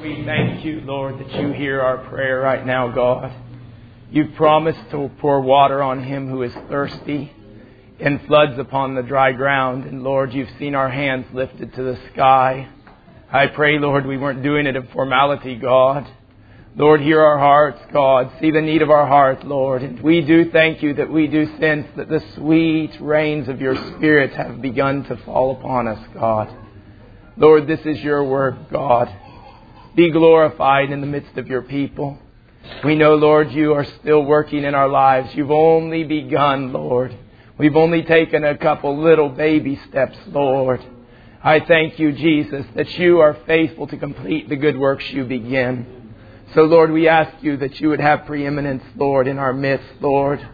We thank you, Lord, that you hear our prayer right now, God. You've promised to pour water on him who is thirsty and floods upon the dry ground. And Lord, you've seen our hands lifted to the sky. I pray, Lord, we weren't doing it in formality, God. Lord, hear our hearts, God. See the need of our heart, Lord. And we do thank you that we do sense that the sweet rains of your Spirit have begun to fall upon us, God. Lord, this is your work, God. Be glorified in the midst of your people. We know, Lord, you are still working in our lives. You've only begun, Lord. We've only taken a couple little baby steps, Lord. I thank you, Jesus, that you are faithful to complete the good works you begin. So, Lord, we ask you that you would have preeminence, Lord, in our midst, Lord.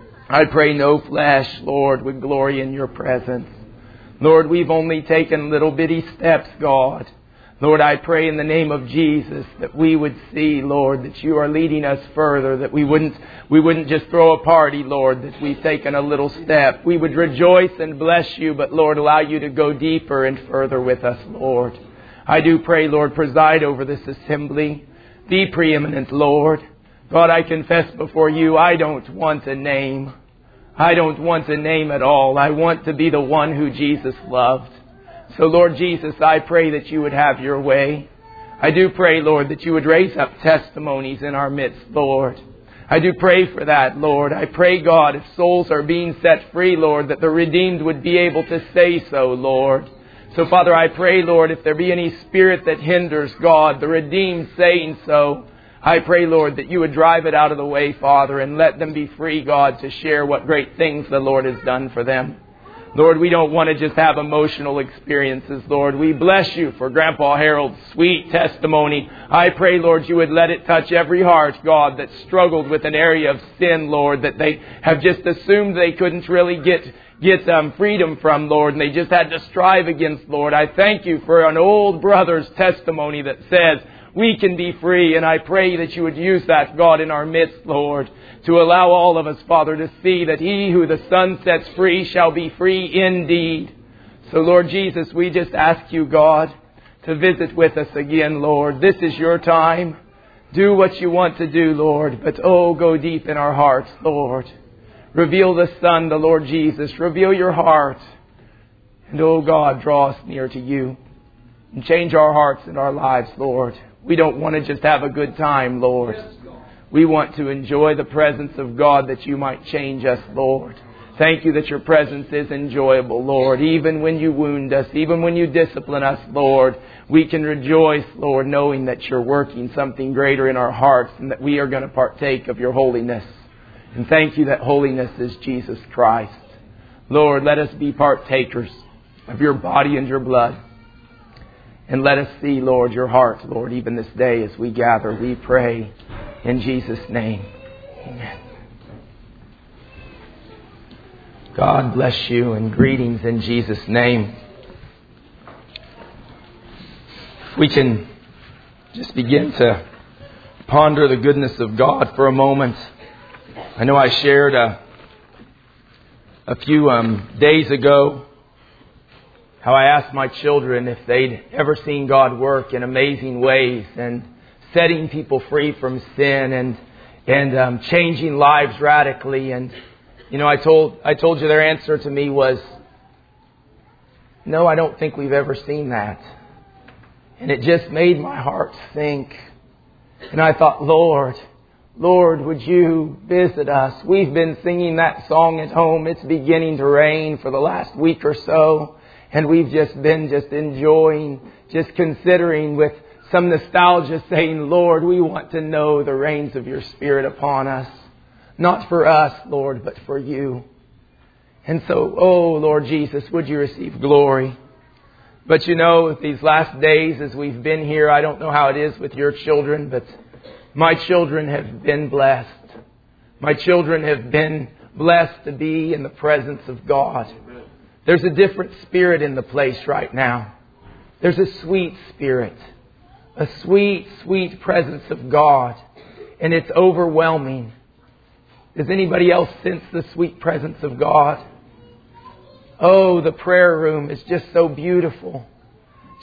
I pray no flesh, Lord, would glory in your presence. Lord, we've only taken little bitty steps, God. Lord, I pray in the name of Jesus that we would see, Lord, that you are leading us further, that we wouldn't just throw a party, Lord, that we've taken a little step. We would rejoice and bless you, but, Lord, allow you to go deeper and further with us, Lord. I do pray, Lord, preside over this assembly. Be preeminent, Lord. God, I confess before you, I don't want a name. I don't want a name at all. I want to be the one who Jesus loved. So, Lord Jesus, I pray that you would have your way. I do pray, Lord, that you would raise up testimonies in our midst, Lord. I do pray for that, Lord. I pray, God, if souls are being set free, Lord, that the redeemed would be able to say so, Lord. So, Father, I pray, Lord, if there be any spirit that hinders, God, the redeemed saying so, I pray, Lord, that you would drive it out of the way, Father, and let them be free, God, to share what great things the Lord has done for them. Lord, we don't want to just have emotional experiences, Lord. We bless you for Grandpa Harold's sweet testimony. I pray, Lord, you would let it touch every heart, God, that struggled with an area of sin, Lord, that they have just assumed they couldn't really get freedom from, Lord, and they just had to strive against, Lord. I thank you for an old brother's testimony that says we can be free, and I pray that you would use that, God, in our midst, Lord, to allow all of us, Father, to see that he who the Son sets free shall be free indeed. So, Lord Jesus, we just ask you, God, to visit with us again, Lord. This is your time. Do what you want to do, Lord, but go deep in our hearts, Lord. Reveal the Son, the Lord Jesus. Reveal your heart. And, God, draw us near to you. And change our hearts and our lives, Lord. We don't want to just have a good time, Lord. We want to enjoy the presence of God that you might change us, Lord. Thank you that your presence is enjoyable, Lord. Even when you wound us, even when you discipline us, Lord, we can rejoice, Lord, knowing that you're working something greater in our hearts and that we are going to partake of your holiness. And thank you that holiness is Jesus Christ. Lord, let us be partakers of your body and your blood. And let us see, Lord, your heart, Lord, even this day as we gather. We pray in Jesus' name. Amen. God bless you and greetings in Jesus' name. We can just begin to ponder the goodness of God for a moment. I know I shared a few days ago how I asked my children if they'd ever seen God work in amazing ways and setting people free from sin and changing lives radically. And I told you their answer to me was, no, I don't think we've ever seen that. And it just made my heart sink. And I thought, Lord, would you visit us? We've been singing that song at home, It's Beginning to Rain, for the last week or so. And we've just been enjoying, considering with some nostalgia, saying, Lord, we want to know the rains of your Spirit upon us. Not for us, Lord, but for you. And so, Lord Jesus, would you receive glory? But these last days as we've been here, I don't know how it is with your children, but my children have been blessed. My children have been blessed to be in the presence of God. There's a different spirit in the place right now. There's a sweet spirit. A sweet, sweet presence of God. And it's overwhelming. Does anybody else sense the sweet presence of God? The prayer room is just so beautiful.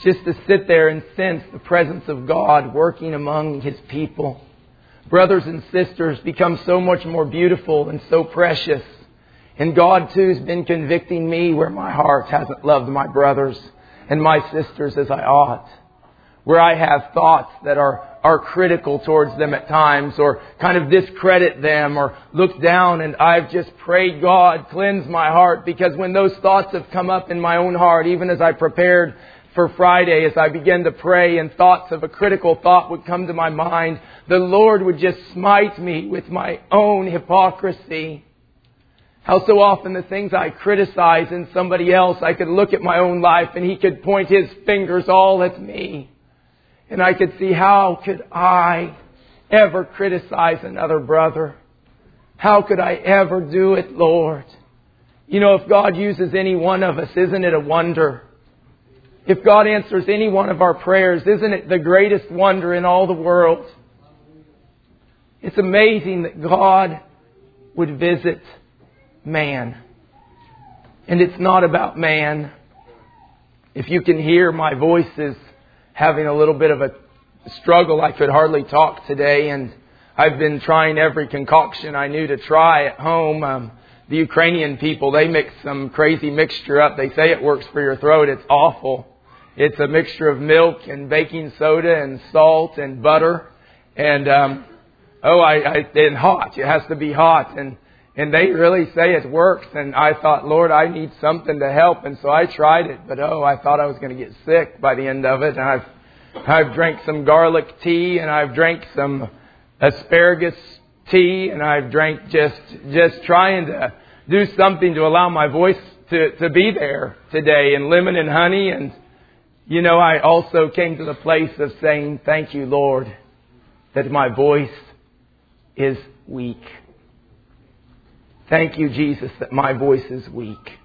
just to sit there and sense the presence of God working among His people. Brothers and sisters become so much more beautiful and so precious. And God too has been convicting me where my heart hasn't loved my brothers and my sisters as I ought. Where I have thoughts that are critical towards them at times, or kind of discredit them or look down. And I've just prayed, God, cleanse my heart, because when those thoughts have come up in my own heart, even as I prepared for Friday, as I began to pray and thoughts of a critical thought would come to my mind, the Lord would just smite me with my own hypocrisy. How so often the things I criticize in somebody else, I could look at my own life and He could point His fingers all at me. And I could see, how could I ever criticize another brother? How could I ever do it, Lord? You know, if God uses any one of us, isn't it a wonder? If God answers any one of our prayers, isn't it the greatest wonder in all the world? It's amazing that God would visit man. And it's not about man. If you can hear, my voice is having a little bit of a struggle. I could hardly talk today, and I've been trying every concoction I knew to try at home. The Ukrainian people, they mix some crazy mixture up. They say it works for your throat. It's awful. It's a mixture of milk and baking soda and salt and butter. And, and hot. It has to be hot. And they really say it works. And I thought, Lord, I need something to help. And so I tried it. But I thought I was going to get sick by the end of it. And I've drank some garlic tea, and I've drank some asparagus tea, and I've drank just trying to do something to allow my voice to be there today, and lemon and honey. And, I also came to the place of saying, thank you, Lord, that my voice is weak. Thank you, Jesus, that my voice is weak.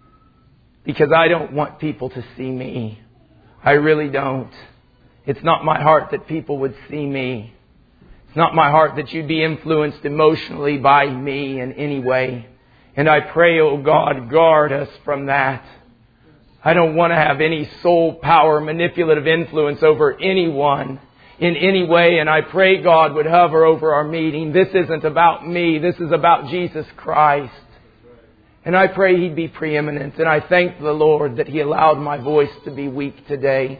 Because I don't want people to see me. I really don't. It's not my heart that people would see me. It's not my heart that you'd be influenced emotionally by me in any way. And I pray, oh God, guard us from that. I don't want to have any soul power, manipulative influence over anyone in any way. And I pray God would hover over our meeting. This isn't about me. This is about Jesus Christ. And I pray He'd be preeminent. And I thank the Lord that He allowed my voice to be weak today.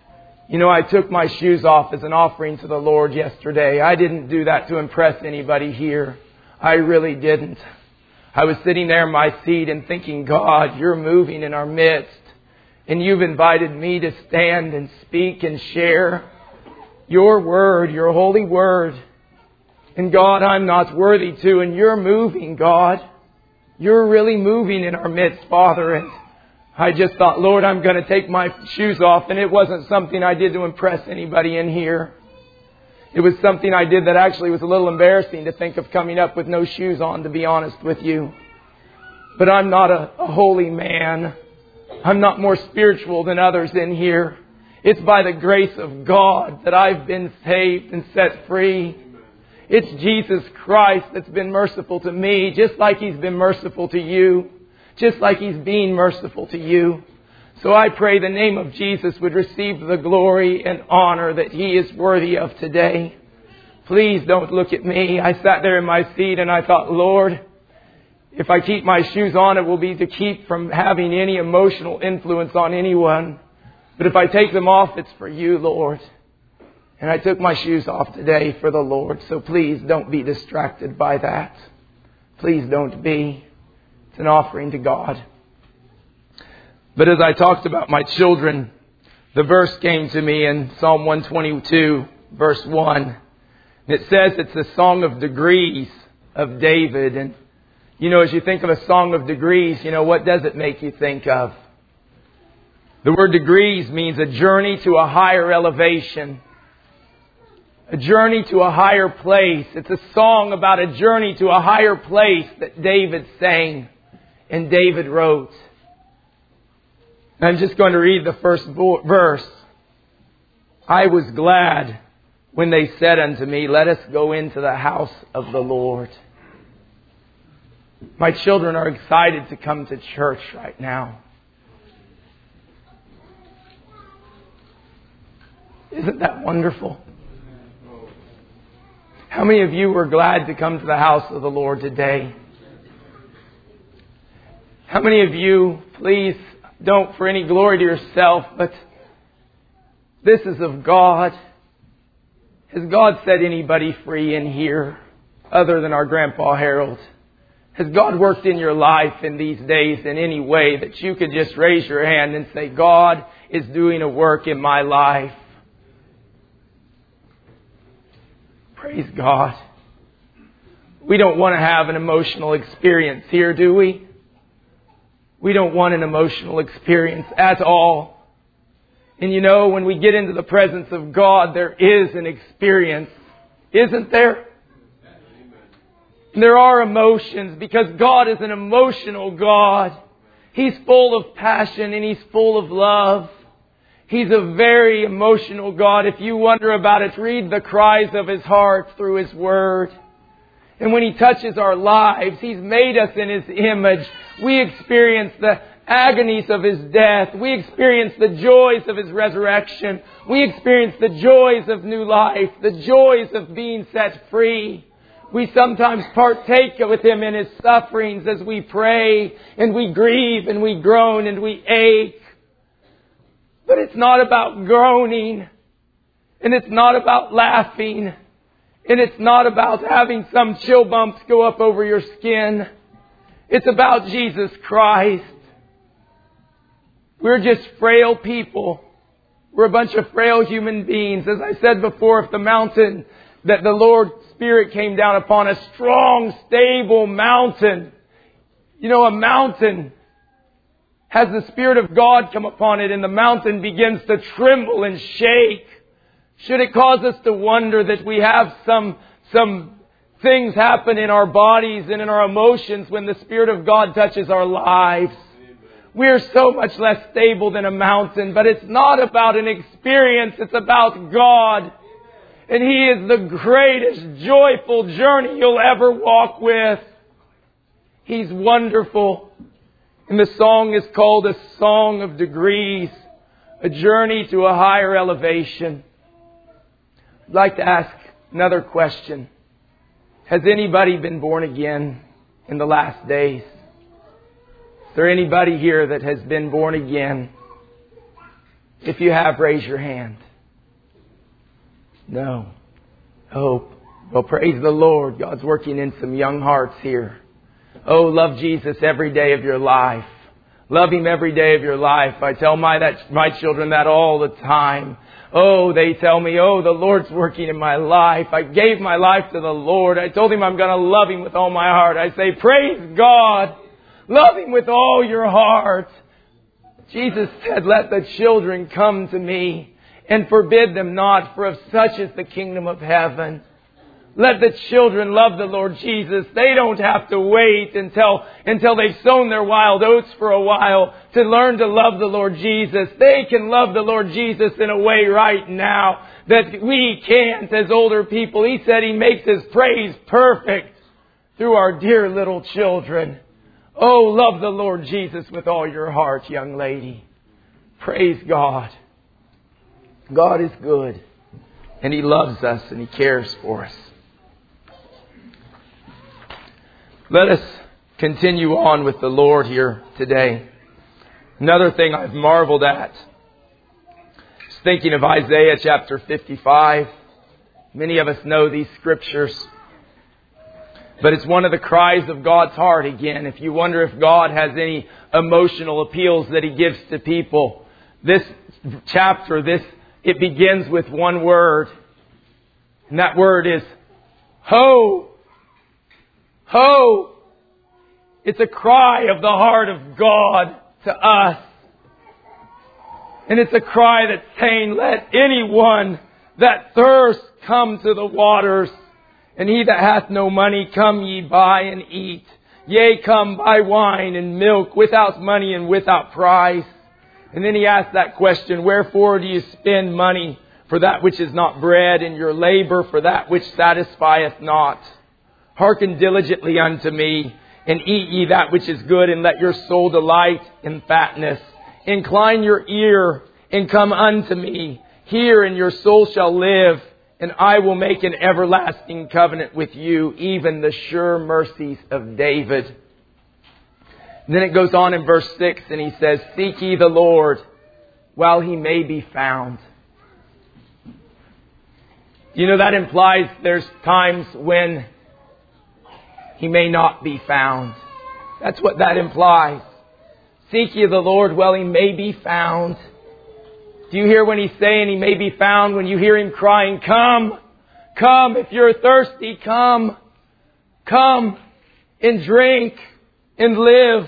I took my shoes off as an offering to the Lord yesterday. I didn't do that to impress anybody here. I really didn't. I was sitting there in my seat and thinking, God, You're moving in our midst. And You've invited me to stand and speak and share Your Word, Your holy Word. And God, I'm not worthy to. And You're moving, God. You're really moving in our midst, Father. And I just thought, Lord, I'm going to take my shoes off. And it wasn't something I did to impress anybody in here. It was something I did that actually was a little embarrassing to think of coming up with no shoes on, to be honest with you. But I'm not a holy man. I'm not more spiritual than others in here. It's by the grace of God that I've been saved and set free. It's Jesus Christ that's been merciful to me, just like He's been merciful to you. Just like He's being merciful to you. So I pray the name of Jesus would receive the glory and honor that He is worthy of today. Please don't look at me. I sat there in my seat and I thought, Lord, if I keep my shoes on, it will be to keep from having any emotional influence on anyone. But if I take them off, it's for You, Lord. And I took my shoes off today for the Lord. So please don't be distracted by that. Please don't be. It's an offering to God. But as I talked about my children, the verse came to me in Psalm 122, verse 1. And it says it's a song of degrees of David. And, as you think of a song of degrees, what does it make you think of? The word degrees means a journey to a higher elevation. A journey to a higher place. It's a song about a journey to a higher place that David sang and David wrote. I'm just going to read the first verse. I was glad when they said unto me, let us go into the house of the Lord. My children are excited to come to church right now. Isn't that wonderful? How many of you were glad to come to the house of the Lord today? How many of you, please don't for any glory to yourself, but this is of God. Has God set anybody free in here other than our Grandpa Harold? Has God worked in your life in these days in any way that you could just raise your hand and say, God is doing a work in my life? Praise God. We don't want to have an emotional experience here, do we? We don't want an emotional experience at all. And you know, when we get into the presence of God, there is an experience. Isn't there? There are emotions because God is an emotional God. He's full of passion and He's full of love. He's a very emotional God. If you wonder about it, read the cries of His heart through His Word. And when He touches our lives, He's made us in His image. We experience the agonies of His death. We experience the joys of His resurrection. We experience the joys of new life, the joys of being set free. We sometimes partake with Him in His sufferings as we pray and we grieve and we groan and we ache. But it's not about groaning, and it's not about laughing, and it's not about having some chill bumps go up over your skin. It's about Jesus Christ. We're just frail people. We're a bunch of frail human beings. As I said before, if the mountain that the Lord's Spirit came down upon, a strong, stable mountain. You know, a mountain has the Spirit of God come upon it and the mountain begins to tremble and shake. Should it cause us to wonder that we have some things happen in our bodies and in our emotions when the Spirit of God touches our lives? We're so much less stable than a mountain, but it's not about an experience, it's about God. And He is the greatest joyful journey you'll ever walk with. He's wonderful. And the song is called A Song of Degrees, a journey to a higher elevation. I'd like to ask another question. Has anybody been born again in the last days? Is there anybody here that has been born again? If you have, raise your hand. No. Oh, well, praise the Lord. God's working in some young hearts here. Oh, love Jesus every day of your life. Love Him every day of your life. I tell my children that all the time. Oh, they tell me, oh, the Lord's working in my life. I gave my life to the Lord. I told Him I'm going to love Him with all my heart. I say, praise God. Love Him with all your heart. Jesus said, let the children come to me and forbid them not, for of such is the kingdom of heaven. Let the children love the Lord Jesus. They don't have to wait until they've sown their wild oats for a while to learn to love the Lord Jesus. They can love the Lord Jesus in a way right now that we can't as older people. He said He makes His praise perfect through our dear little children. Oh, love the Lord Jesus with all your heart, young lady. Praise God. God is good. And He loves us and He cares for us. Let us continue on with the Lord here today. Another thing I've marveled at is thinking of Isaiah chapter 55. Many of us know these scriptures. But it's one of the cries of God's heart again. If you wonder if God has any emotional appeals that He gives to people, this chapter, it begins with one word. And that word is ho. Ho! It's a cry of the heart of God to us. And it's a cry that's saying, let anyone that thirst come to the waters. And he that hath no money, come ye buy and eat. Yea, come buy wine and milk without money and without price. And then He asks that question, wherefore do you spend money for that which is not bread, and your labor for that which satisfieth not? Hearken diligently unto me, and eat ye that which is good, and let your soul delight in fatness. Incline your ear, and come unto me, Hear, and your soul shall live, and I will make an everlasting covenant with you, even the sure mercies of David. And then it goes on in verse 6, and he says, Seek ye the Lord while He may be found. You know, that implies there's times when He may not be found. That's what that implies. Seek ye the Lord while He may be found. Do you hear when He's saying He may be found? When you hear Him crying, come, come, if you're thirsty, come, come and drink and live.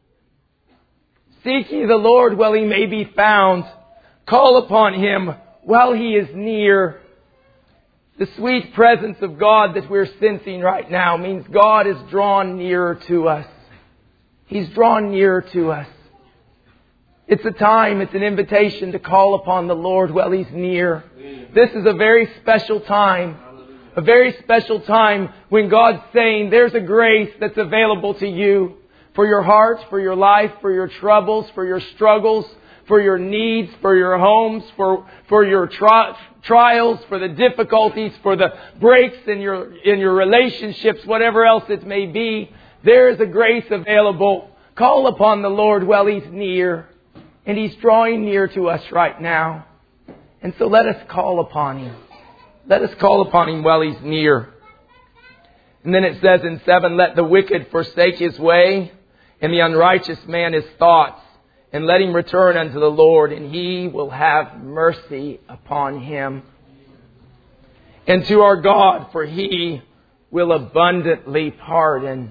Seek ye the Lord while He may be found. Call upon Him while He is near. The sweet presence of God that we're sensing right now means God is drawn nearer to us. He's drawn nearer to us. It's a time, it's an invitation to call upon the Lord while He's near. This is a very special time. A very special time when God's saying there's a grace that's available to you for your heart, for your life, for your troubles, for your struggles, for your needs, for your homes, for your trials, for the difficulties, for the breaks in your relationships, whatever else it may be. There is a grace available. Call upon the Lord while He's near. And He's drawing near to us right now. And so let us call upon Him. Let us call upon Him while He's near. And then it says in 7, Let the wicked forsake his way, and the unrighteous man his thoughts, and let him return unto the Lord, and He will have mercy upon him. And to our God, for He will abundantly pardon.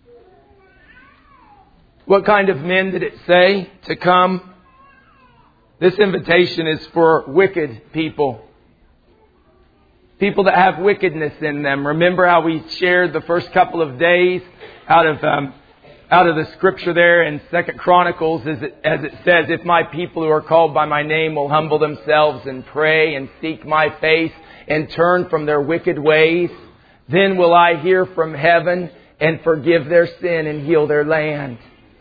What kind of men did it say to come? This invitation is for wicked people. People that have wickedness in them. Remember how we shared the first couple of days out of the scripture there in 2 Chronicles, as it says, If my people who are called by my name will humble themselves and pray and seek my face and turn from their wicked ways, then will I hear from heaven and forgive their sin and heal their land.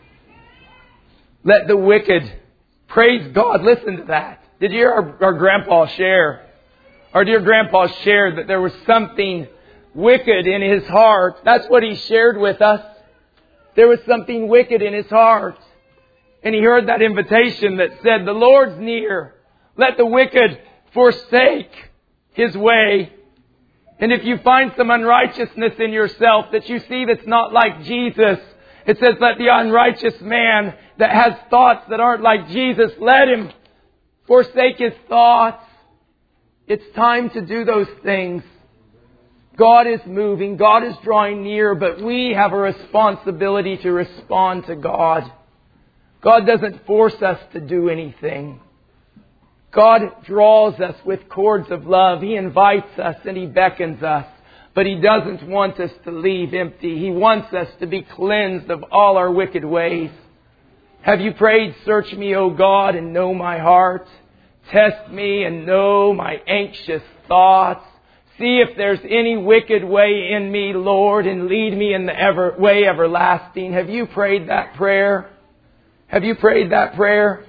Let the wicked praise God. Listen to that. Did you hear our grandpa share? Our dear grandpa shared that there was something wicked in his heart. That's what he shared with us. There was something wicked in his heart. And he heard that invitation that said, the Lord's near. Let the wicked forsake his way. And if you find some unrighteousness in yourself that you see that's not like Jesus, it says, let the unrighteous man that has thoughts that aren't like Jesus, let him forsake his thoughts. It's time to do those things. God is moving. God is drawing near, but we have a responsibility to respond to God. God doesn't force us to do anything. God draws us with cords of love. He invites us and He beckons us. But He doesn't want us to leave empty. He wants us to be cleansed of all our wicked ways. Have you prayed, Search me, O God, and know my heart. Test me and know my anxious thoughts. See if there's any wicked way in me, Lord, and lead me in the way everlasting. Have you prayed that prayer? Have you prayed that prayer?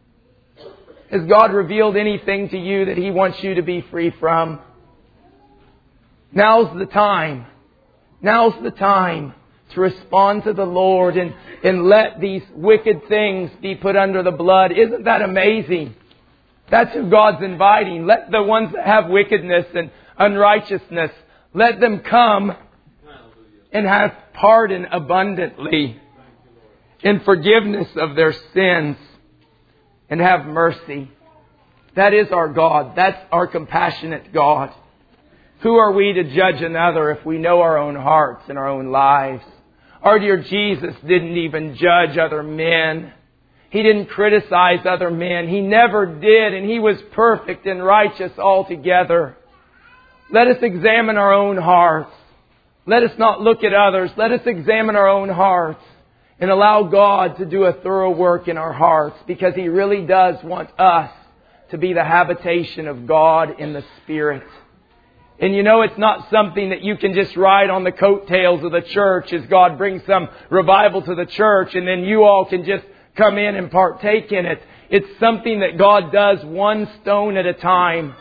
Has God revealed anything to you that He wants you to be free from? Now's the time. Now's the time to respond to the Lord and let these wicked things be put under the blood. Isn't that amazing? That's who God's inviting. Let the ones that have wickedness and unrighteousness, let them come and have pardon abundantly and forgiveness of their sins and have mercy. That is our God. That's our compassionate God. Who are we to judge another if we know our own hearts and our own lives? Our dear Jesus didn't even judge other men. He didn't criticize other men. He never did, and He was perfect and righteous altogether. Let us examine our own hearts. Let us not look at others. Let us examine our own hearts and allow God to do a thorough work in our hearts, because He really does want us to be the habitation of God in the Spirit. And you know, it's not something that you can just ride on the coattails of the church as God brings some revival to the church, and then you all can just come in and partake in it. It's something that God does one stone at a time.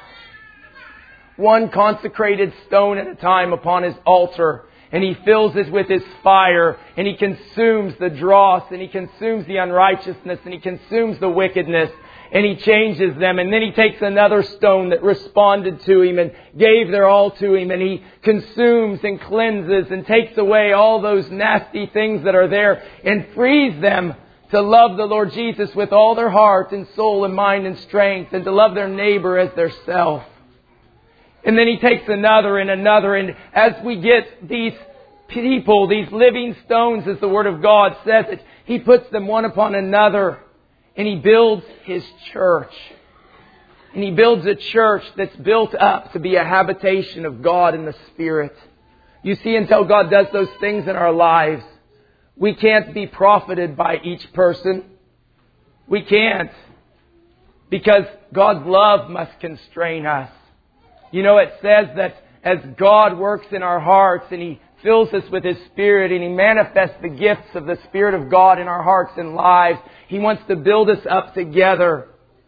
One consecrated stone at a time upon His altar. And He fills it with His fire. And He consumes the dross. And He consumes the unrighteousness. And He consumes the wickedness. And He changes them. And then He takes another stone that responded to Him and gave their all to Him. And He consumes and cleanses and takes away all those nasty things that are there and frees them to love the Lord Jesus with all their heart and soul and mind and strength, and to love their neighbor as their self. And then He takes another and another. And as we get these people, these living stones, as the Word of God says it, He puts them one upon another. And He builds His church. And He builds a church that's built up to be a habitation of God in the Spirit. You see, until God does those things in our lives, we can't be profited by each person. We can't. Because God's love must constrain us. You know, it says that as God works in our hearts and He fills us with His Spirit and He manifests the gifts of the Spirit of God in our hearts and lives, He wants to build us up together.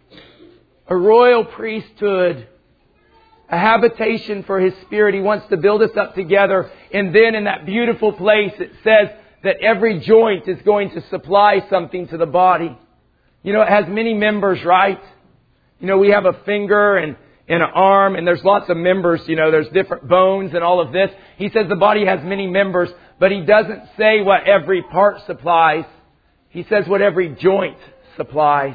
A royal priesthood. A habitation for His Spirit. He wants to build us up together. And then in that beautiful place it says that every joint is going to supply something to the body. You know, it has many members, right? You know, we have a finger and an arm, and there's lots of members. You know, there's different bones and all of this. He says the body has many members, but He doesn't say what every part supplies. He says what every joint supplies.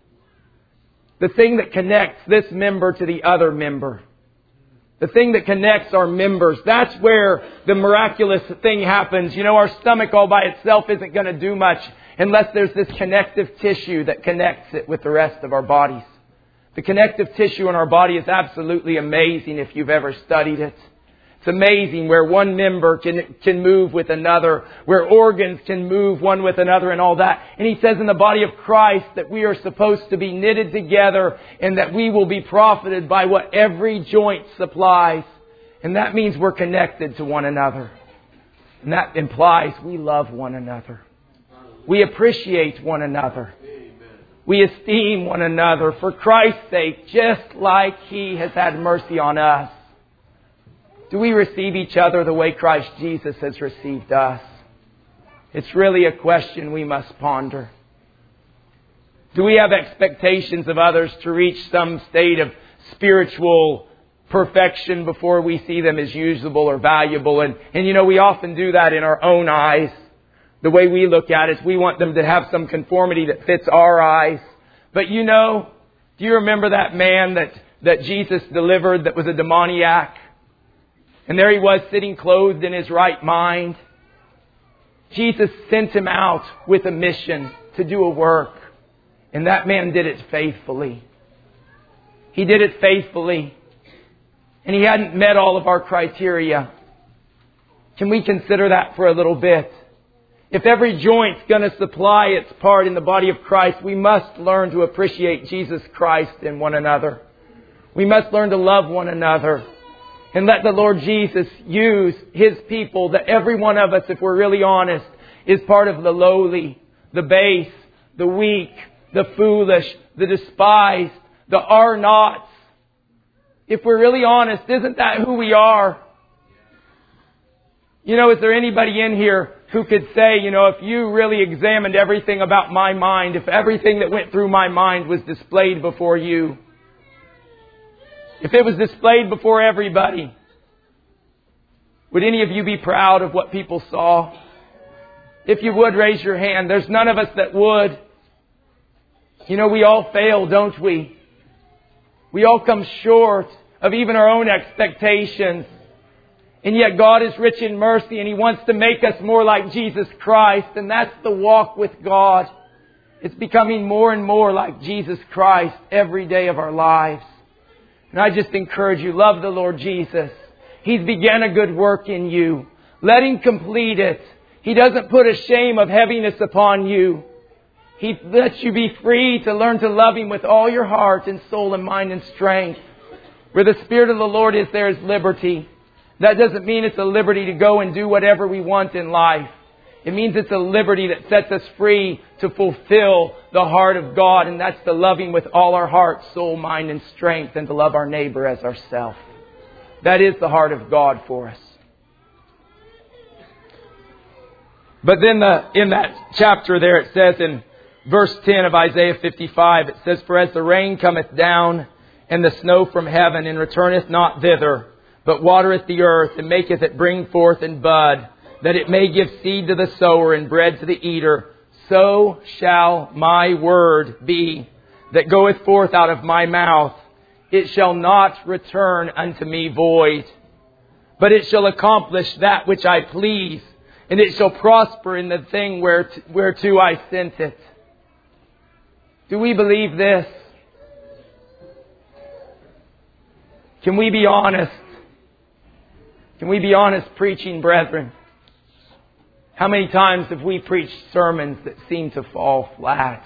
The thing that connects this member to the other member. The thing that connects our members. That's where the miraculous thing happens. You know, our stomach all by itself isn't going to do much unless there's this connective tissue that connects it with the rest of our bodies. The connective tissue in our body is absolutely amazing if you've ever studied it. It's amazing where one member can move with another, where organs can move one with another and all that. And He says in the body of Christ that we are supposed to be knitted together and that we will be profited by what every joint supplies. And that means we're connected to one another. And that implies we love one another. We appreciate one another. We esteem one another for Christ's sake, just like He has had mercy on us. Do we receive each other the way Christ Jesus has received us? It's really a question we must ponder. Do we have expectations of others to reach some state of spiritual perfection before we see them as usable or valuable? And you know, we often do that in our own eyes. The way we look at it, we want them to have some conformity that fits our eyes. But you know, do you remember that man that Jesus delivered that was a demoniac? And there he was sitting clothed in his right mind. Jesus sent him out with a mission to do a work. And that man did it faithfully. He did it faithfully. And he hadn't met all of our criteria. Can we consider that for a little bit? If every joint's going to supply its part in the body of Christ, we must learn to appreciate Jesus Christ in one another. We must learn to love one another. And let the Lord Jesus use His people, that every one of us, if we're really honest, is part of the lowly, the base, the weak, the foolish, the despised, the are-nots. If we're really honest, isn't that who we are? You know, is there anybody in here who could say, you know, if you really examined everything about my mind, if everything that went through my mind was displayed before you, if it was displayed before everybody, would any of you be proud of what people saw? If you would, raise your hand. There's none of us that would. You know, we all fail, don't we? We all come short of even our own expectations. And yet God is rich in mercy and He wants to make us more like Jesus Christ. And that's the walk with God. It's becoming more and more like Jesus Christ every day of our lives. And I just encourage you, love the Lord Jesus. He's begun a good work in you. Let Him complete it. He doesn't put a shame of heaviness upon you. He lets you be free to learn to love Him with all your heart and soul and mind and strength. Where the Spirit of the Lord is, there is liberty. That doesn't mean it's a liberty to go and do whatever we want in life. It means it's a liberty that sets us free to fulfill the heart of God. And that's the loving with all our heart, soul, mind, and strength, and to love our neighbor as ourselves. That is the heart of God for us. But then in that chapter there it says in verse 10 of Isaiah 55, it says, "For as the rain cometh down and the snow from heaven, and returneth not thither, but watereth the earth, and maketh it bring forth and bud, that it may give seed to the sower and bread to the eater, so shall my word be that goeth forth out of my mouth. It shall not return unto me void, but it shall accomplish that which I please, and it shall prosper in the thing whereto I sent it." Do we believe this? Can we be honest? Can we be honest, preaching brethren? How many times have we preached sermons that seem to fall flat?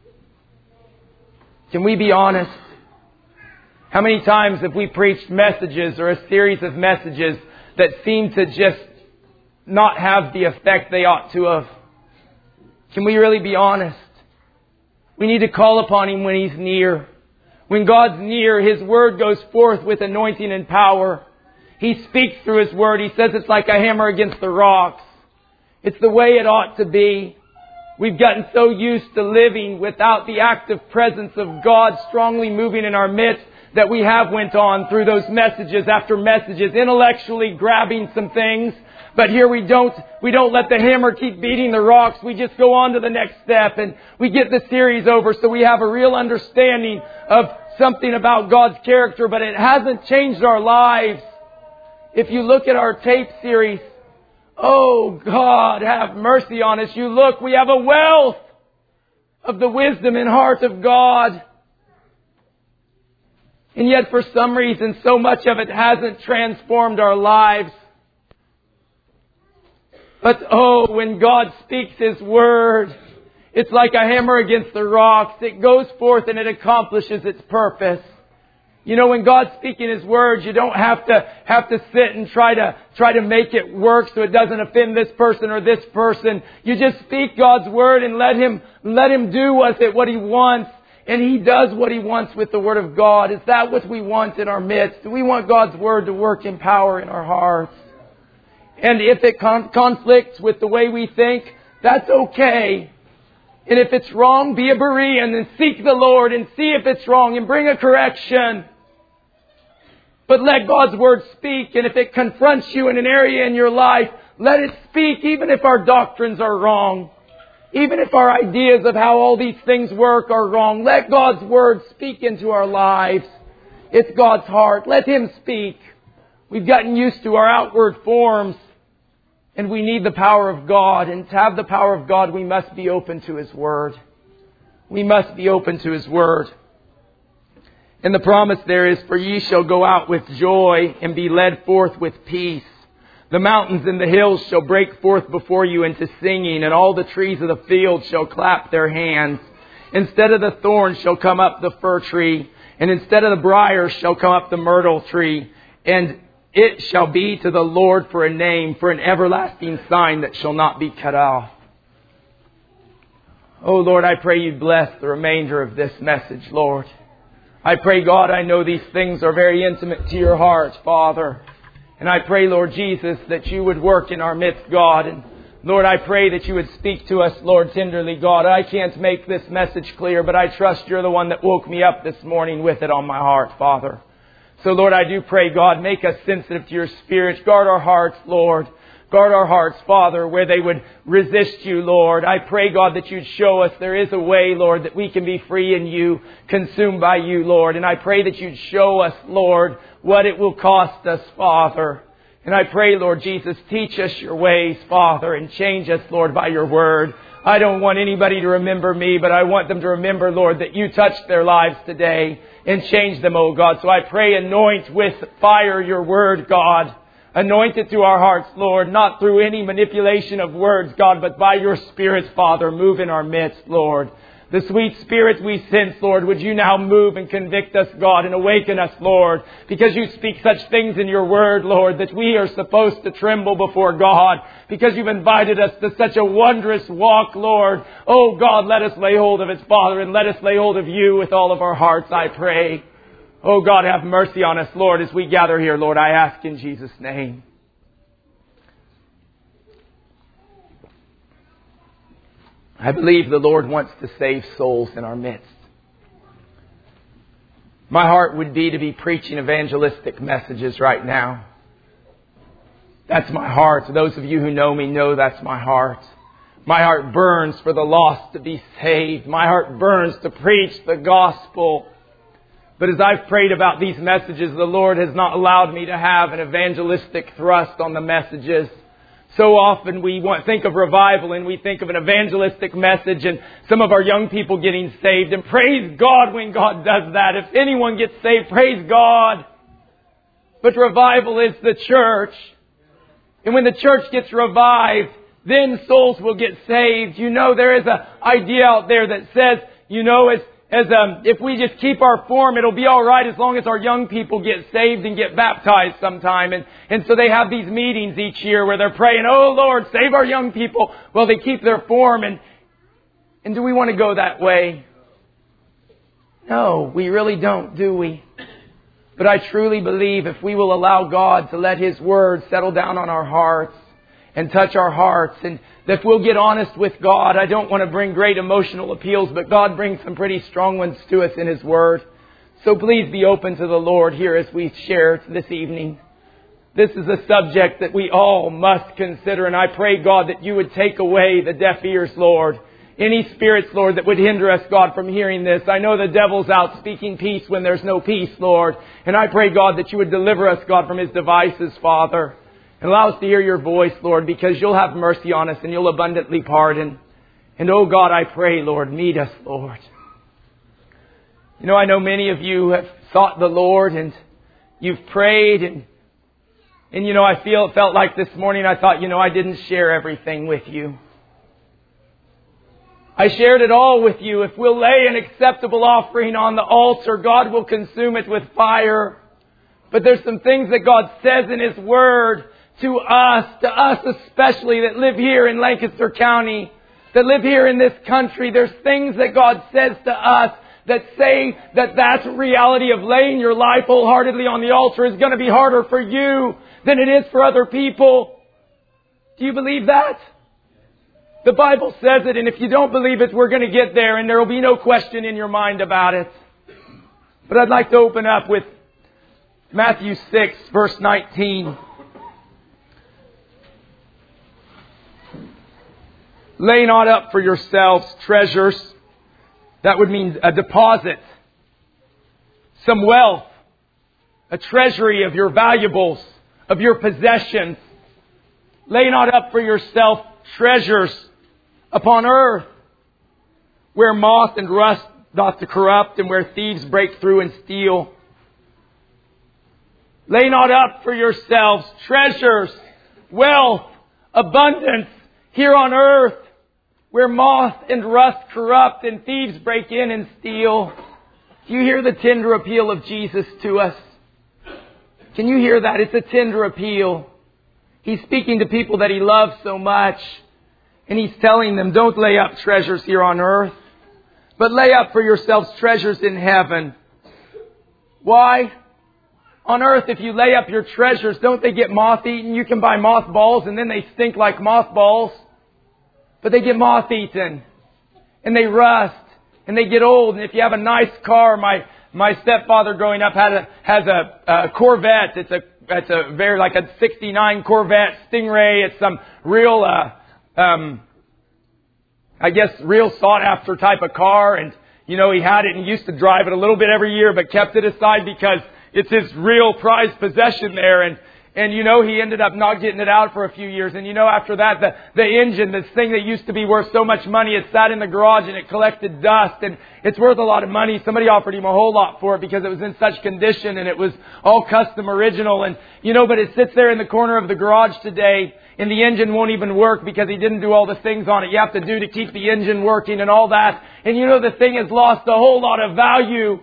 Can we be honest? How many times have we preached messages or a series of messages that seem to just not have the effect they ought to have? Can we really be honest? We need to call upon Him when He's near. When God's near, His Word goes forth with anointing and power. He speaks through His Word. He says it's like a hammer against the rocks. It's the way it ought to be. We've gotten so used to living without the active presence of God strongly moving in our midst that we have went on through those messages after messages, intellectually grabbing some things. But here we don't let the hammer keep beating the rocks. We just go on to the next step and we get the series over so we have a real understanding of something about God's character, but it hasn't changed our lives. If you look at our tape series, oh God, have mercy on us. You look, we have a wealth of the wisdom and heart of God. And yet for some reason, so much of it hasn't transformed our lives. But oh, when God speaks His Word, it's like a hammer against the rocks. It goes forth and it accomplishes its purpose. You know, when God's speaking His Word, you don't have to sit and try to make it work so it doesn't offend this person or this person. You just speak God's Word and let Him do with it what He wants. And He does what He wants with the Word of God. Is that what we want in our midst? Do we want God's Word to work in power in our hearts? And if it conflicts with the way we think, that's okay. And if it's wrong, be a Berean and seek the Lord and see if it's wrong and bring a correction. But let God's Word speak. And if it confronts you in an area in your life, let it speak, even if our doctrines are wrong. Even if our ideas of how all these things work are wrong. Let God's Word speak into our lives. It's God's heart. Let Him speak. We've gotten used to our outward forms. And we need the power of God. And to have the power of God, we must be open to His Word. We must be open to His Word. And the promise there is, "For ye shall go out with joy and be led forth with peace. The mountains and the hills shall break forth before you into singing, and all the trees of the field shall clap their hands. Instead of the thorns shall come up the fir tree, and instead of the briars shall come up the myrtle tree. And it shall be to the Lord for a name, for an everlasting sign that shall not be cut off." Oh Lord, I pray You bless the remainder of this message, Lord. I pray, God, I know these things are very intimate to Your heart, Father. And I pray, Lord Jesus, that You would work in our midst, God. And Lord, I pray that You would speak to us, Lord, tenderly, God. I can't make this message clear, but I trust You're the one that woke me up this morning with it on my heart, Father. So, Lord, I do pray, God, make us sensitive to Your Spirit. Guard our hearts, Lord. Guard our hearts, Father, where they would resist You, Lord. I pray, God, that You'd show us there is a way, Lord, that we can be free in You, consumed by You, Lord. And I pray that You'd show us, Lord, what it will cost us, Father. And I pray, Lord Jesus, teach us Your ways, Father, and change us, Lord, by Your Word. I don't want anybody to remember me, but I want them to remember, Lord, that You touched their lives today and changed them, oh God. So I pray, anoint with fire Your Word, God. Anoint it to our hearts, Lord, not through any manipulation of words, God, but by Your Spirit, Father, move in our midst, Lord. The sweet Spirit we sense, Lord, would you now move and convict us, God, and awaken us, Lord, because you speak such things in your word, Lord, that we are supposed to tremble before God, because you've invited us to such a wondrous walk, Lord. Oh, God, let us lay hold of it, Father, and let us lay hold of you with all of our hearts, I pray. Oh, God, have mercy on us, Lord, as we gather here, Lord, I ask in Jesus' name. I believe the Lord wants to save souls in our midst. My heart would be to be preaching evangelistic messages right now. That's my heart. Those of you who know me know that's my heart. My heart burns for the lost to be saved. My heart burns to preach the gospel. But as I've prayed about these messages, the Lord has not allowed me to have an evangelistic thrust on the messages. So often we think of revival and we think of an evangelistic message and some of our young people getting saved. And praise God when God does that. If anyone gets saved, praise God. But revival is the church. And when the church gets revived, then souls will get saved. You know, there is an idea out there that says, you know, if we just keep our form, it'll be all right as long as our young people get saved and get baptized sometime. And so they have these meetings each year where they're praying, oh Lord, save our young people. Well, they keep their form. And do we want to go that way? No, we really don't, do we? But I truly believe if we will allow God to let His Word settle down on our hearts and touch our hearts, and if we'll get honest with God, I don't want to bring great emotional appeals, but God brings some pretty strong ones to us in His Word. So please be open to the Lord here as we share this evening. This is a subject that we all must consider, and I pray, God, that you would take away the deaf ears, Lord. Any spirits, Lord, that would hinder us, God, from hearing this. I know the devil's out speaking peace when there's no peace, Lord. And I pray, God, that you would deliver us, God, from his devices, Father. And allow us to hear your voice, Lord, because you'll have mercy on us and you'll abundantly pardon. And, oh, God, I pray, Lord, meet us, Lord. You know, I know many of you have sought the Lord and you've prayed and you know, I felt like this morning I thought, you know, I didn't share everything with you. I shared it all with you. If we'll lay an acceptable offering on the altar, God will consume it with fire. But there's some things that God says in His Word to us especially that live here in Lancaster County, that live here in this country. There's things that God says to us that say that reality of laying your life wholeheartedly on the altar is going to be harder for you than it is for other people. Do you believe that? The Bible says it, and if you don't believe it, we're going to get there, and there will be no question in your mind about it. But I'd like to open up with Matthew 6, verse 19. Lay not up for yourselves treasures. That would mean a deposit, some wealth, a treasury of your valuables, of your possessions. Lay not up for yourself treasures upon earth, where moth and rust doth to corrupt, and where thieves break through and steal. Lay not up for yourselves treasures, wealth, abundance here on earth, where moth and rust corrupt and thieves break in and steal. Do you hear the tender appeal of Jesus to us? Can you hear that? It's a tender appeal. He's speaking to people that He loves so much. And He's telling them, don't lay up treasures here on earth, but lay up for yourselves treasures in heaven. Why? On earth, if you lay up your treasures, don't they get moth-eaten? You can buy mothballs and then they stink like mothballs. But they get moth-eaten. And they rust. And they get old. And if you have a nice car, my stepfather growing up has a Corvette. It's a very like a 69 Corvette Stingray. It's some real real sought after type of car. And, you know, he had it and he used to drive it a little bit every year, but kept it aside because it's his real prized possession there. And he ended up not getting it out for a few years. And after that, the engine, this thing that used to be worth so much money, it sat in the garage and it collected dust. And it's worth a lot of money. Somebody offered him a whole lot for it because it was in such condition and it was all custom original. And, but it sits there in the corner of the garage today and the engine won't even work because he didn't do all the things on it you have to do to keep the engine working and all that. And the thing has lost a whole lot of value.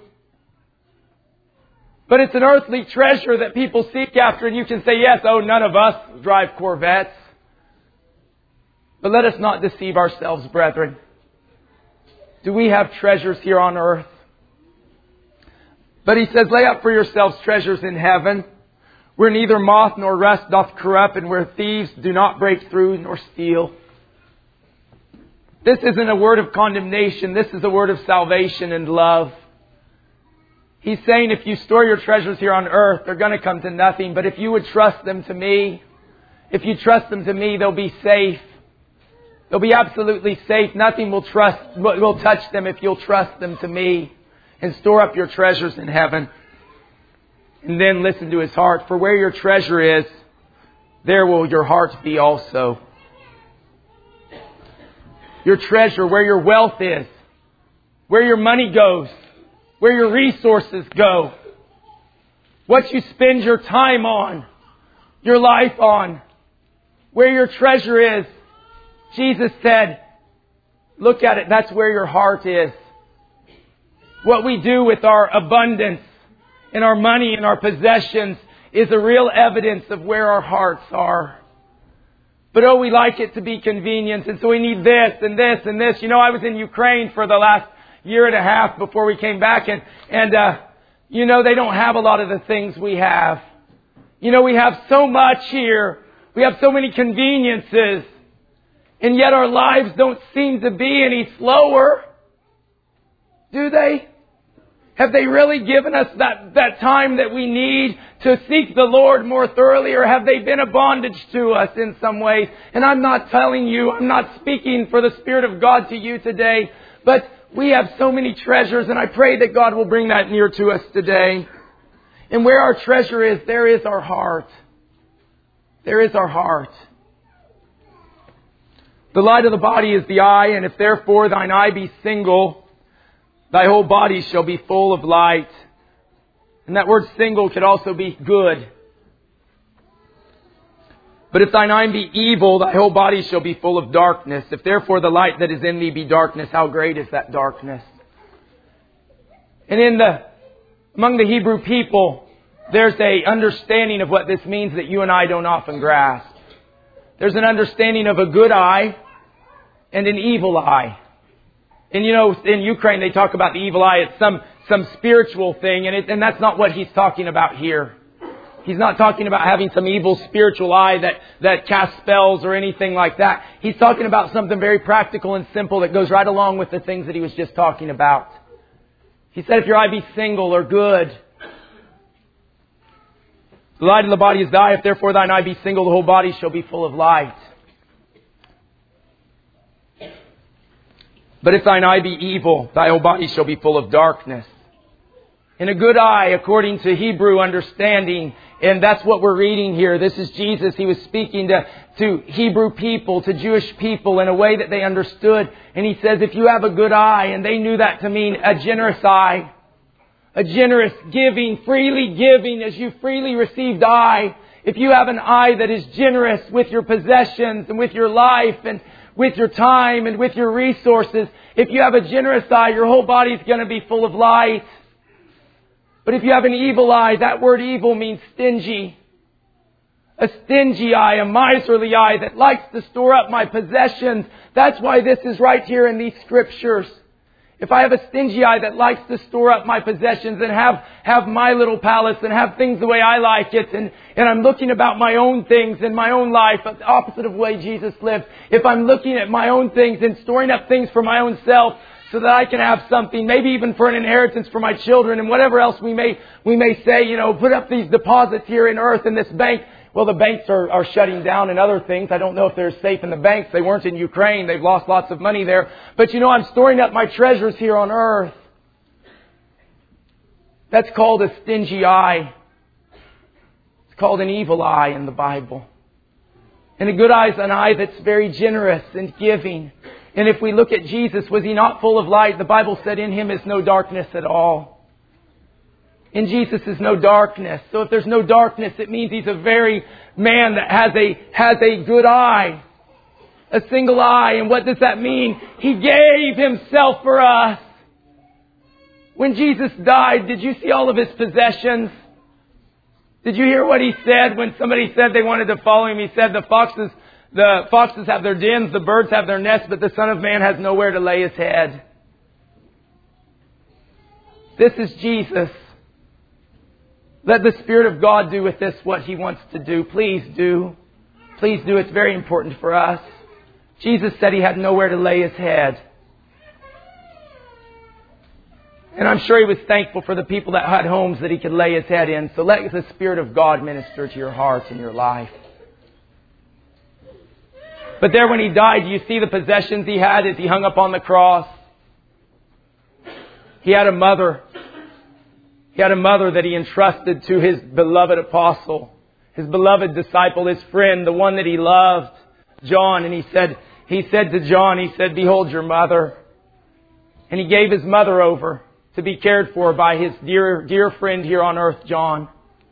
But it's an earthly treasure that people seek after, and you can say, yes, none of us drive Corvettes. But let us not deceive ourselves, brethren. Do we have treasures here on earth? But he says, lay up for yourselves treasures in heaven, where neither moth nor rust doth corrupt, and where thieves do not break through nor steal. This isn't a word of condemnation. This is a word of salvation and love. He's saying if you store your treasures here on earth, they're going to come to nothing. But if you would trust them to me, if you trust them to me, they'll be safe. They'll be absolutely safe. Nothing will touch them if you'll trust them to me. And store up your treasures in heaven. And then listen to his heart. For where your treasure is, there will your heart be also. Your treasure, where your wealth is, where your money goes, where your resources go, what you spend your time on, your life on, where your treasure is. Jesus said, look at it, that's where your heart is. What we do with our abundance and our money and our possessions is a real evidence of where our hearts are. But we like it to be convenient, and so we need this and this and this. I was in Ukraine for the last year and a half before we came back, and they don't have a lot of the things we have. We have so much here. We have so many conveniences, and yet our lives don't seem to be any slower. Do they? Have they really given us that time that we need to seek the Lord more thoroughly, or have they been a bondage to us in some ways? And I'm not telling you, I'm not speaking for the Spirit of God to you today, but we have so many treasures, and I pray that God will bring that near to us today. And where our treasure is, there is our heart. There is our heart. The light of the body is the eye, and if therefore thine eye be single, thy whole body shall be full of light. And that word single could also be good. But if thine eye be evil, thy whole body shall be full of darkness. If therefore the light that is in thee be darkness, how great is that darkness? And among the Hebrew people, there's a understanding of what this means that you and I don't often grasp. There's an understanding of a good eye and an evil eye. And in Ukraine they talk about the evil eye. It's some spiritual thing, and that's not what he's talking about here. He's not talking about having some evil spiritual eye that casts spells or anything like that. He's talking about something very practical and simple that goes right along with the things that he was just talking about. He said, if your eye be single or good, the light of the body is the eye. If therefore thine eye be single, the whole body shall be full of light. But if thine eye be evil, thy whole body shall be full of darkness. And a good eye, according to Hebrew understanding, and that's what we're reading here. This is Jesus. He was speaking to Hebrew people, to Jewish people in a way that they understood. And he says, if you have a good eye, and they knew that to mean a generous eye, a generous giving, freely giving as you freely received eye. If you have an eye that is generous with your possessions and with your life and with your time and with your resources, if you have a generous eye, your whole body is going to be full of light. But if you have an evil eye, that word evil means stingy. A stingy eye, a miserly eye that likes to store up my possessions. That's why this is right here in these scriptures. If I have a stingy eye that likes to store up my possessions and have my little palace and have things the way I like it, and I'm looking about my own things in my own life, the opposite of the way Jesus lived. If I'm looking at my own things and storing up things for my own self so that I can have something, maybe even for an inheritance for my children and whatever else we may say, put up these deposits here in earth in this bank. Well, the banks are shutting down and other things. I don't know if they're safe in the banks. They weren't in Ukraine. They've lost lots of money there. But I'm storing up my treasures here on earth. That's called a stingy eye. It's called an evil eye in the Bible. And a good eye is an eye that's very generous and giving. And if we look at Jesus, was He not full of light? The Bible said in Him is no darkness at all. In Jesus is no darkness. So if there's no darkness, it means He's a very man that has a good eye. A single eye. And what does that mean? He gave Himself for us. When Jesus died, did you see all of His possessions? Did you hear what He said when somebody said they wanted to follow Him? He said the foxes have their dens, the birds have their nests, but the Son of Man has nowhere to lay His head. This is Jesus. Let the Spirit of God do with this what He wants to do. Please do. Please do. It's very important for us. Jesus said He had nowhere to lay His head. And I'm sure He was thankful for the people that had homes that He could lay His head in. So let the Spirit of God minister to your heart and your life. But there when He died, you see the possessions He had as He hung up on the cross. He had a mother. He had a mother that He entrusted to His beloved apostle, His beloved disciple, His friend, the one that He loved, John. And He said to John, He said, "Behold your mother." And He gave His mother over to be cared for by His dear friend here on earth, John.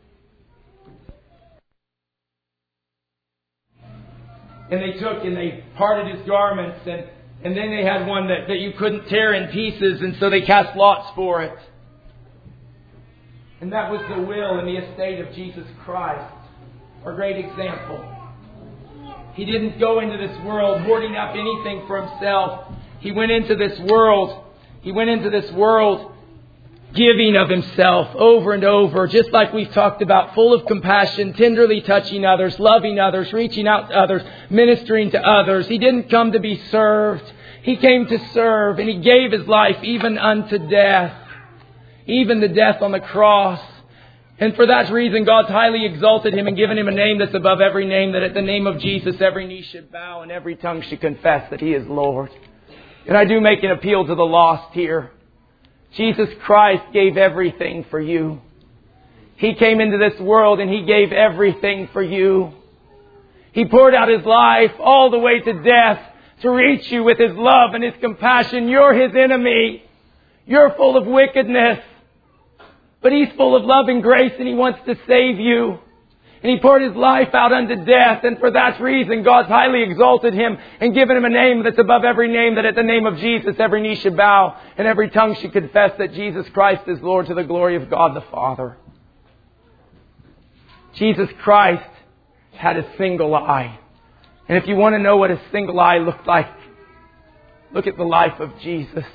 And they took and they parted His garments, and then they had one that you couldn't tear in pieces, and so they cast lots for it. And that was the will and the estate of Jesus Christ, our great example. He didn't go into this world hoarding up anything for Himself. He went into this world giving of Himself over and over, just like we've talked about, full of compassion, tenderly touching others, loving others, reaching out to others, ministering to others. He didn't come to be served. He came to serve, and He gave His life even unto death, even the death on the cross. And for that reason, God's highly exalted Him and given Him a name that's above every name, that at the name of Jesus every knee should bow and every tongue should confess that He is Lord. And I do make an appeal to the lost here. Jesus Christ gave everything for you. He came into this world and He gave everything for you. He poured out His life all the way to death to reach you with His love and His compassion. You're His enemy. You're full of wickedness. But He's full of love and grace, and He wants to save you. And He poured His life out unto death. And for that reason, God's highly exalted Him and given Him a name that's above every name, that at the name of Jesus every knee should bow and every tongue should confess that Jesus Christ is Lord, to the glory of God the Father. Jesus Christ had a single eye. And if you want to know what a single eye looked like, look at the life of Jesus.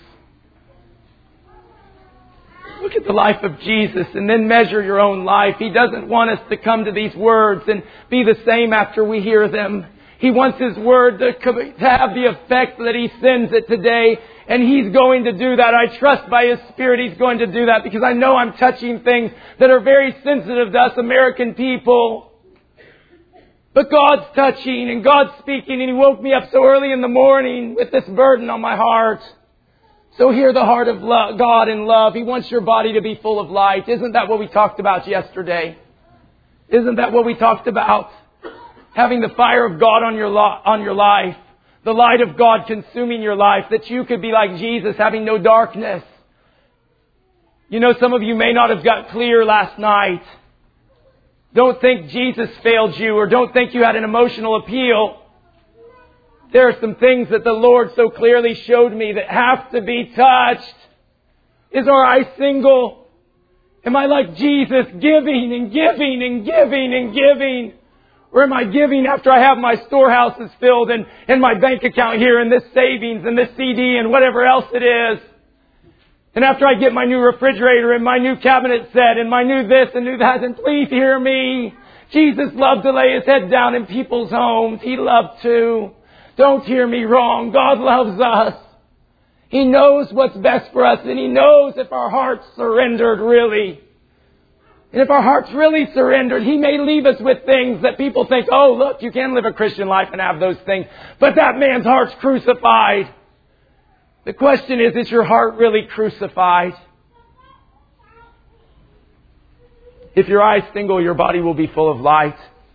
Look at the life of Jesus and then measure your own life. He doesn't want us to come to these words and be the same after we hear them. He wants His Word to have the effect that He sends it today. And He's going to do that. I trust by His Spirit He's going to do that, because I know I'm touching things that are very sensitive to us American people. But God's touching and God's speaking, and He woke me up so early in the morning with this burden on my heart. So hear the heart of God in love. He wants your body to be full of light. Isn't that what we talked about yesterday? Isn't that what we talked about? Having the fire of God on your life. The light of God consuming your life. That you could be like Jesus, having no darkness. You know, some of you may not have got clear last night. Don't think Jesus failed you, or don't think you had an emotional appeal. There are some things that the Lord so clearly showed me that have to be touched. Is our eye single? Am I like Jesus, giving and giving and giving and giving? Or am I giving after I have my storehouses filled and my bank account here and this savings and this CD and whatever else it is? And after I get my new refrigerator and my new cabinet set and my new this and new that, and please hear me. Jesus loved to lay His head down in people's homes. He loved to. Don't hear me wrong. God loves us. He knows what's best for us, and He knows if our heart's surrendered really. And if our heart's really surrendered, He may leave us with things that people think, oh, look, you can live a Christian life and have those things. But that man's heart's crucified. The question is your heart really crucified? If your eye is single, your body will be full of light.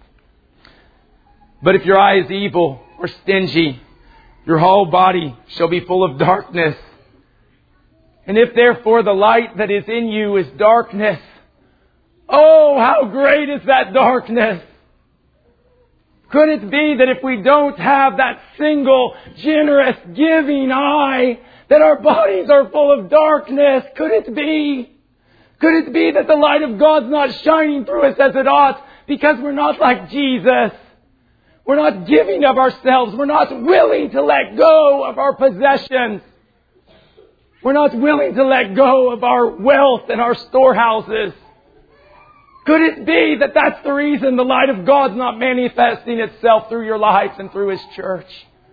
But if your eye is evil or stingy, your whole body shall be full of darkness. And if therefore the light that is in you is darkness, oh, how great is that darkness! Could it be that if we don't have that single, generous, giving eye, that our bodies are full of darkness? Could it be? Could it be that the light of God's not shining through us as it ought because we're not like Jesus? We're not giving of ourselves. We're not willing to let go of our possessions. We're not willing to let go of our wealth and our storehouses. Could it be that that's the reason the light of God's not manifesting itself through your life and through His church?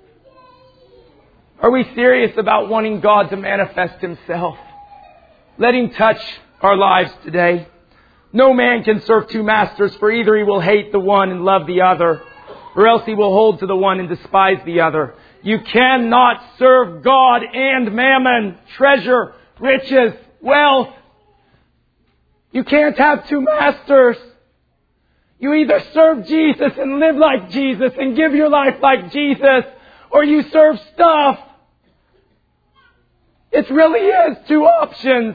Are we serious about wanting God to manifest Himself? Let Him touch our lives today. No man can serve two masters, for either he will hate the one and love the other, or else he will hold to the one and despise the other. You cannot serve God and mammon, treasure, riches, wealth. You can't have two masters. You either serve Jesus and live like Jesus and give your life like Jesus, or you serve stuff. It really is two options.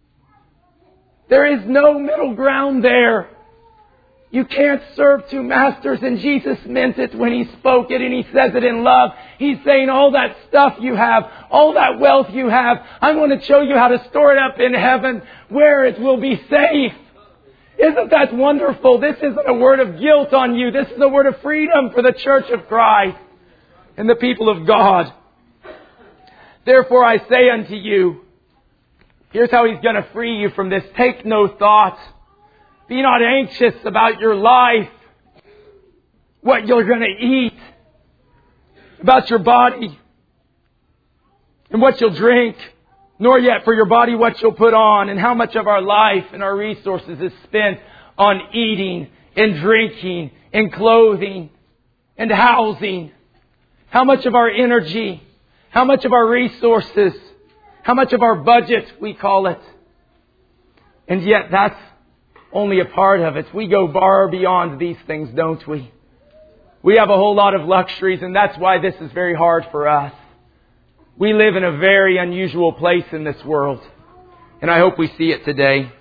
There is no middle ground there. You can't serve two masters, and Jesus meant it when He spoke it, and He says it in love. He's saying all that stuff you have, all that wealth you have, I'm going to show you how to store it up in heaven where it will be safe. Isn't that wonderful? This isn't a word of guilt on you. This is a word of freedom for the church of Christ and the people of God. Therefore I say unto you, here's how He's going to free you from this. Take no thought. Be not anxious about your life, what you're going to eat, about your body, and what you'll drink, nor yet for your body what you'll put on, and how much of our life and our resources is spent on eating and drinking and clothing and housing. How much of our energy, how much of our resources, how much of our budget, we call it. And yet that's only a part of it. We go far beyond these things, don't we? We have a whole lot of luxuries, and that's why this is very hard for us. We live in a very unusual place in this world, and I hope we see it today. It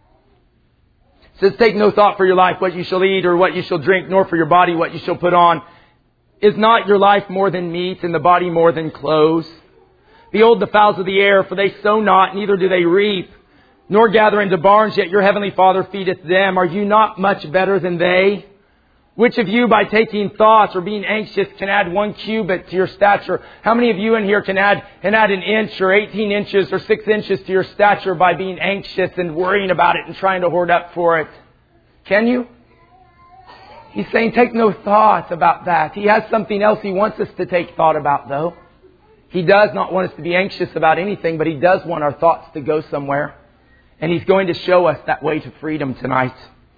says, take no thought for your life, what you shall eat or what you shall drink, nor for your body what you shall put on. Is not your life more than meat, and the body more than clothes? Behold the fowls of the air, for they sow not, neither do they reap, nor gather into barns, yet your heavenly Father feedeth them. Are you not much better than they? Which of you, by taking thoughts or being anxious, can add 1 cubit to your stature? How many of you in here can add an inch or 18 inches or 6 inches to your stature by being anxious and worrying about it and trying to hoard up for it? Can you? He's saying take no thought about that. He has something else He wants us to take thought about, though. He does not want us to be anxious about anything, but He does want our thoughts to go somewhere. And He's going to show us that way to freedom tonight.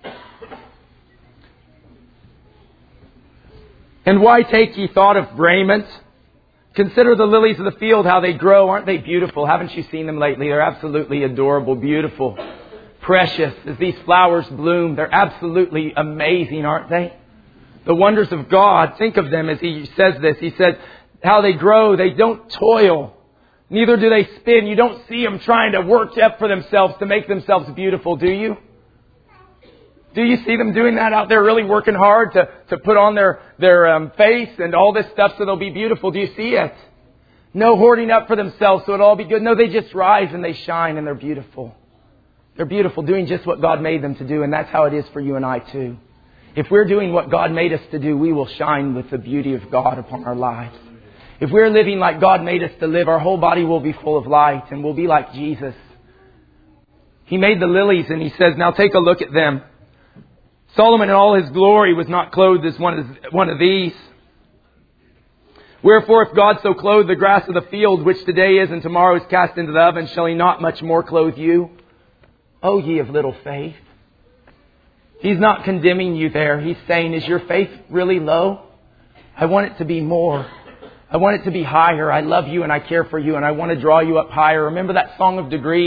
And why take ye thought of raiment? Consider the lilies of the field, how they grow. Aren't they beautiful? Haven't you seen them lately? They're absolutely adorable, beautiful, precious. As these flowers bloom, they're absolutely amazing, aren't they? The wonders of God. Think of them as He says this. He says, how they grow, they don't toil. Neither do they spin. You don't see them trying to work up for themselves to make themselves beautiful, do you? Do you see them doing that out there, really working hard to put on their face and all this stuff so they'll be beautiful? Do you see it? No hoarding up for themselves so it'll all be good. No, they just rise and they shine and they're beautiful. They're beautiful, doing just what God made them to do, and that's how it is for you and I too. If we're doing what God made us to do, we will shine with the beauty of God upon our lives. If we're living like God made us to live, our whole body will be full of light and we'll be like Jesus. He made the lilies and He says, now take a look at them. Solomon in all his glory was not clothed as one of these. Wherefore, if God so clothe the grass of the field, which today is and tomorrow is cast into the oven, shall He not much more clothe you? O ye of little faith. He's not condemning you there. He's saying, is your faith really low? I want it to be more. I want it to be higher. I love you and I care for you and I want to draw you up higher. Remember that song of degrees.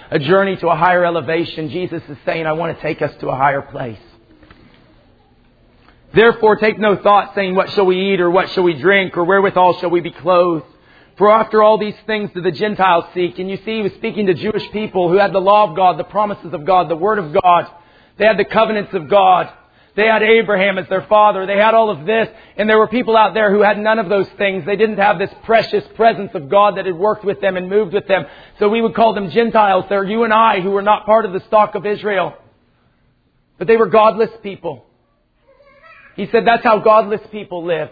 a journey to a higher elevation. Jesus is saying, I want to take us to a higher place. Therefore, take no thought, saying, what shall we eat, or what shall we drink, or wherewithal shall we be clothed? For after all these things do the Gentiles seek. And you see, he was speaking to Jewish people who had the law of God, the promises of God, the Word of God. They had the covenants of God. They had Abraham as their father. They had all of this. And there were people out there who had none of those things. They didn't have this precious presence of God that had worked with them and moved with them. So we would call them Gentiles. They're you and I who were not part of the stock of Israel. But they were godless people. He said that's how godless people live.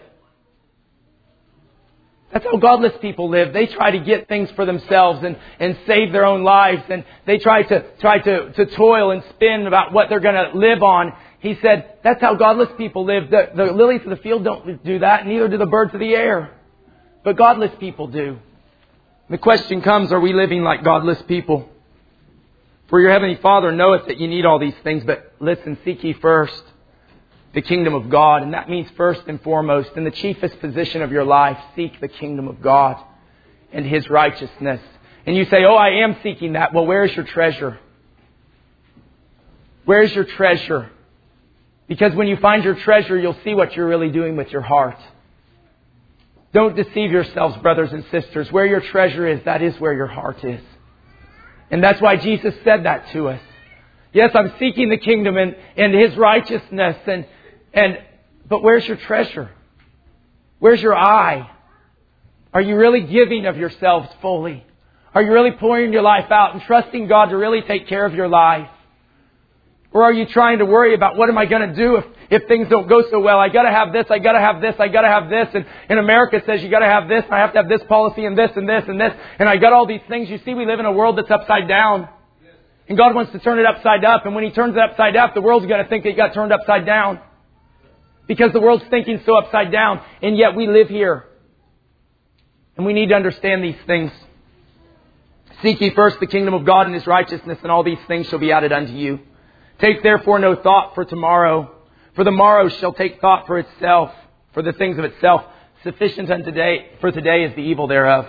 That's how godless people live. They try to get things for themselves and save their own lives. And they try to toil and spin about what they're going to live on. He said, that's how godless people live. The lilies of the field don't do that, neither do the birds of the air. But godless people do. The question comes, are we living like godless people? For your heavenly Father knoweth that you need all these things, but listen, seek ye first the kingdom of God. And that means first and foremost, in the chiefest position of your life, seek the kingdom of God and His righteousness. And you say, oh, I am seeking that. Well, where is your treasure? Where is your treasure? Because when you find your treasure, you'll see what you're really doing with your heart. Don't deceive yourselves, brothers and sisters. Where your treasure is, that is where your heart is. And that's why Jesus said that to us. Yes, I'm seeking the kingdom and His righteousness. But where's your treasure? Where's your eye? Are you really giving of yourselves fully? Are you really pouring your life out and trusting God to really take care of your life? Or are you trying to worry about what am I going to do if things don't go so well? I got to have this, I got to have this, I got to have this. And America says you got to have this, and I have to have this policy and this and this and this. And I got all these things. You see, we live in a world that's upside down. And God wants to turn it upside up. And when He turns it upside up, the world's going to think it got turned upside down. Because the world's thinking so upside down. And yet we live here. And we need to understand these things. Seek ye first the kingdom of God and His righteousness, and all these things shall be added unto you. Take therefore no thought for tomorrow. For the morrow shall take thought for itself, for the things of itself. Sufficient unto for today is the evil thereof.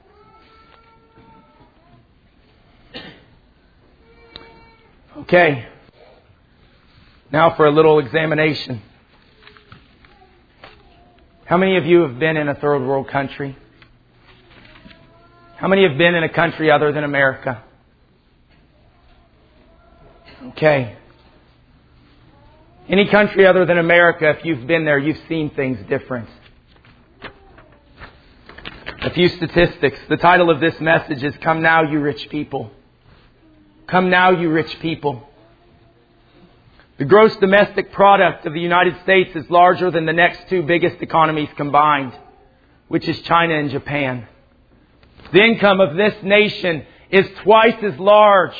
Okay. Now for a little examination. How many of you have been in a third world country? How many have been in a country other than America? Okay. Any country other than America, if you've been there, you've seen things different. A few statistics. The title of this message is Come Now, You Rich People. Come now, you rich people. The gross domestic product of the United States is larger than the next two biggest economies combined, which is China and Japan. The income of this nation is twice as large.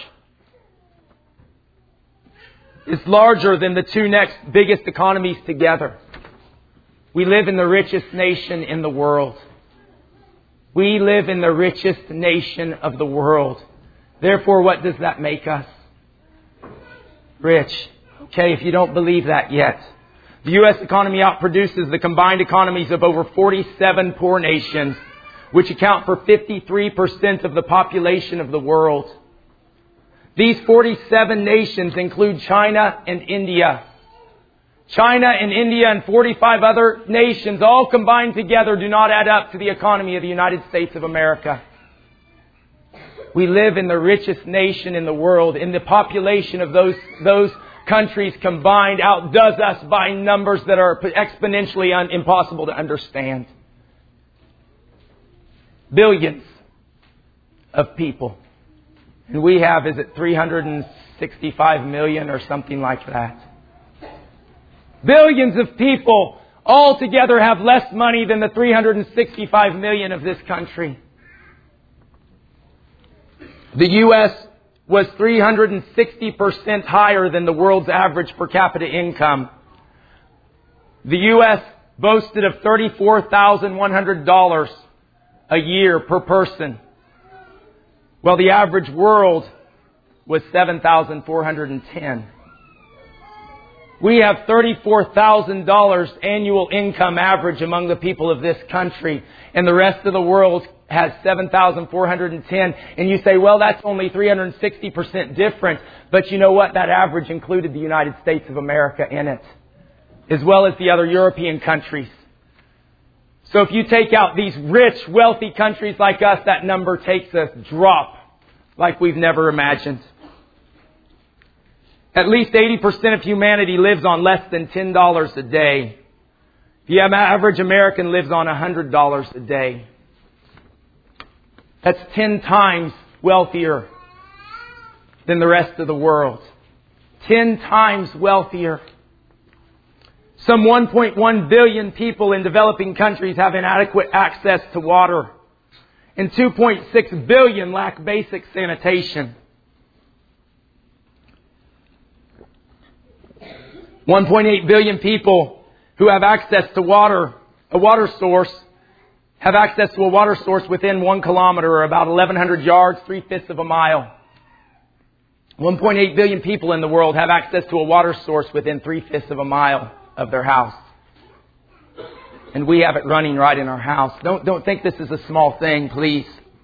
It's larger than the two next biggest economies together. We live in the richest nation in the world. We live in the richest nation of the world. Therefore, what does that make us? Rich. Okay, if you don't believe that yet. The U.S. economy outproduces the combined economies of over 47 poor nations, which account for 53% of the population of the world. These 47 nations include China and India. China and India and 45 other nations all combined together do not add up to the economy of the United States of America. We live in the richest nation in the world, and the population of those countries combined outdoes us by numbers that are exponentially impossible to understand. Billions of people. And we have, is it 365 million or something like that? Billions of people all together have less money than the 365 million of this country. The U.S. was 360% higher than the world's average per capita income. The U.S. boasted of $34,100 a year per person, while the average world was $7,410. We have $34,000 annual income average among the people of this country, and the rest of the world has 7,410. And you say, well, that's only 360% different. But you know what? That average included the United States of America in it, as well as the other European countries. So if you take out these rich, wealthy countries like us, that number takes a drop like we've never imagined. At least 80% of humanity lives on less than $10 a day. The average American lives on $100 a day. That's 10 times wealthier than the rest of the world. 10 times wealthier. Some 1.1 billion people in developing countries have inadequate access to water. And 2.6 billion lack basic sanitation. 1.8 billion people who have access to water, a water source, have access to a water source within 1 kilometer or about 1,100 yards, 3/5 of a mile. 1.8 billion people in the world have access to a water source within 3/5 of a mile of their house. And we have it running right in our house. Don't think this is a small thing, please.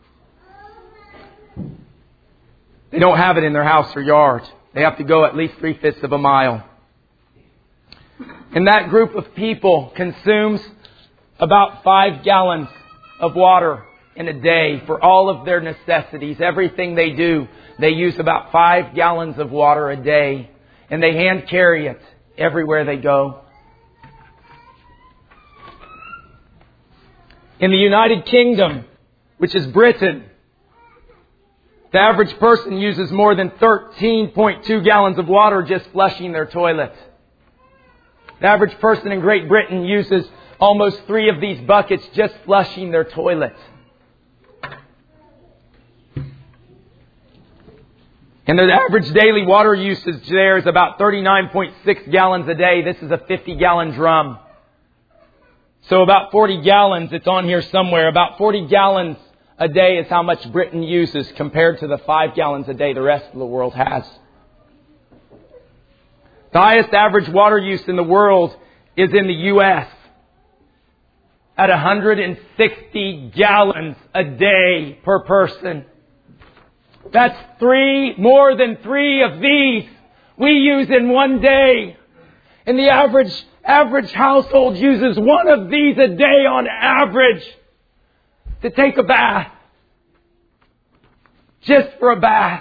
They don't have it in their house or yard. They have to go at least 3/5 of a mile. And that group of people consumes about 5 gallons of water in a day for all of their necessities. Everything they do, they use about 5 gallons of water a day. And they hand carry it everywhere they go. In the United Kingdom, which is Britain, the average person uses more than 13.2 gallons of water just flushing their toilet. The average person in Great Britain uses almost 3 of these buckets just flushing their toilet. And the average daily water usage there is about 39.6 gallons a day. This is a 50-gallon drum. So about 40 gallons, it's on here somewhere, about 40 gallons a day is how much Britain uses compared to the 5 gallons a day the rest of the world has. The highest average water use in the world is in the U.S. at 160 gallons a day per person. That's more than 3 of these we use in one day. And the average household uses 1 of these a day on average to take a bath. Just for a bath.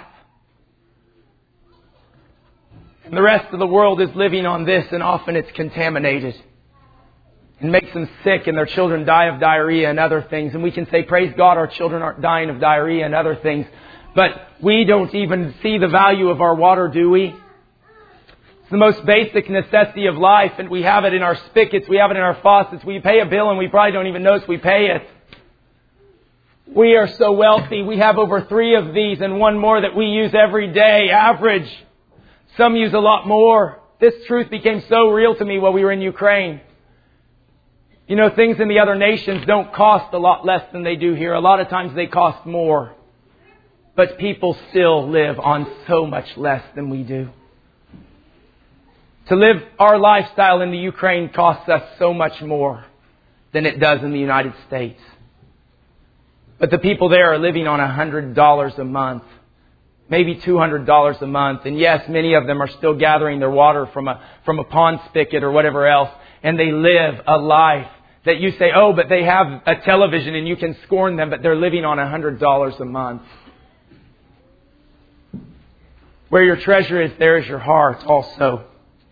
And the rest of the world is living on this, and often it's contaminated. It makes them sick, and their children die of diarrhea and other things. And we can say, praise God, our children aren't dying of diarrhea and other things. But we don't even see the value of our water, do we? It's the most basic necessity of life, and we have it in our spigots, we have it in our faucets. We pay a bill and we probably don't even notice we pay it. We are so wealthy. We have over 3 of these and 1 more that we use every day, average. Some use a lot more. This truth became so real to me while we were in Ukraine. You know, things in the other nations don't cost a lot less than they do here. A lot of times they cost more. But people still live on so much less than we do. To live our lifestyle in the Ukraine costs us so much more than it does in the United States. But the people there are living on $100 a month. Maybe $200 a month. And yes, many of them are still gathering their water from a pond spigot or whatever else. And they live a life that you say, oh, but they have a television and you can scorn them, but they're living on $100 a month. Where your treasure is, there is your heart also.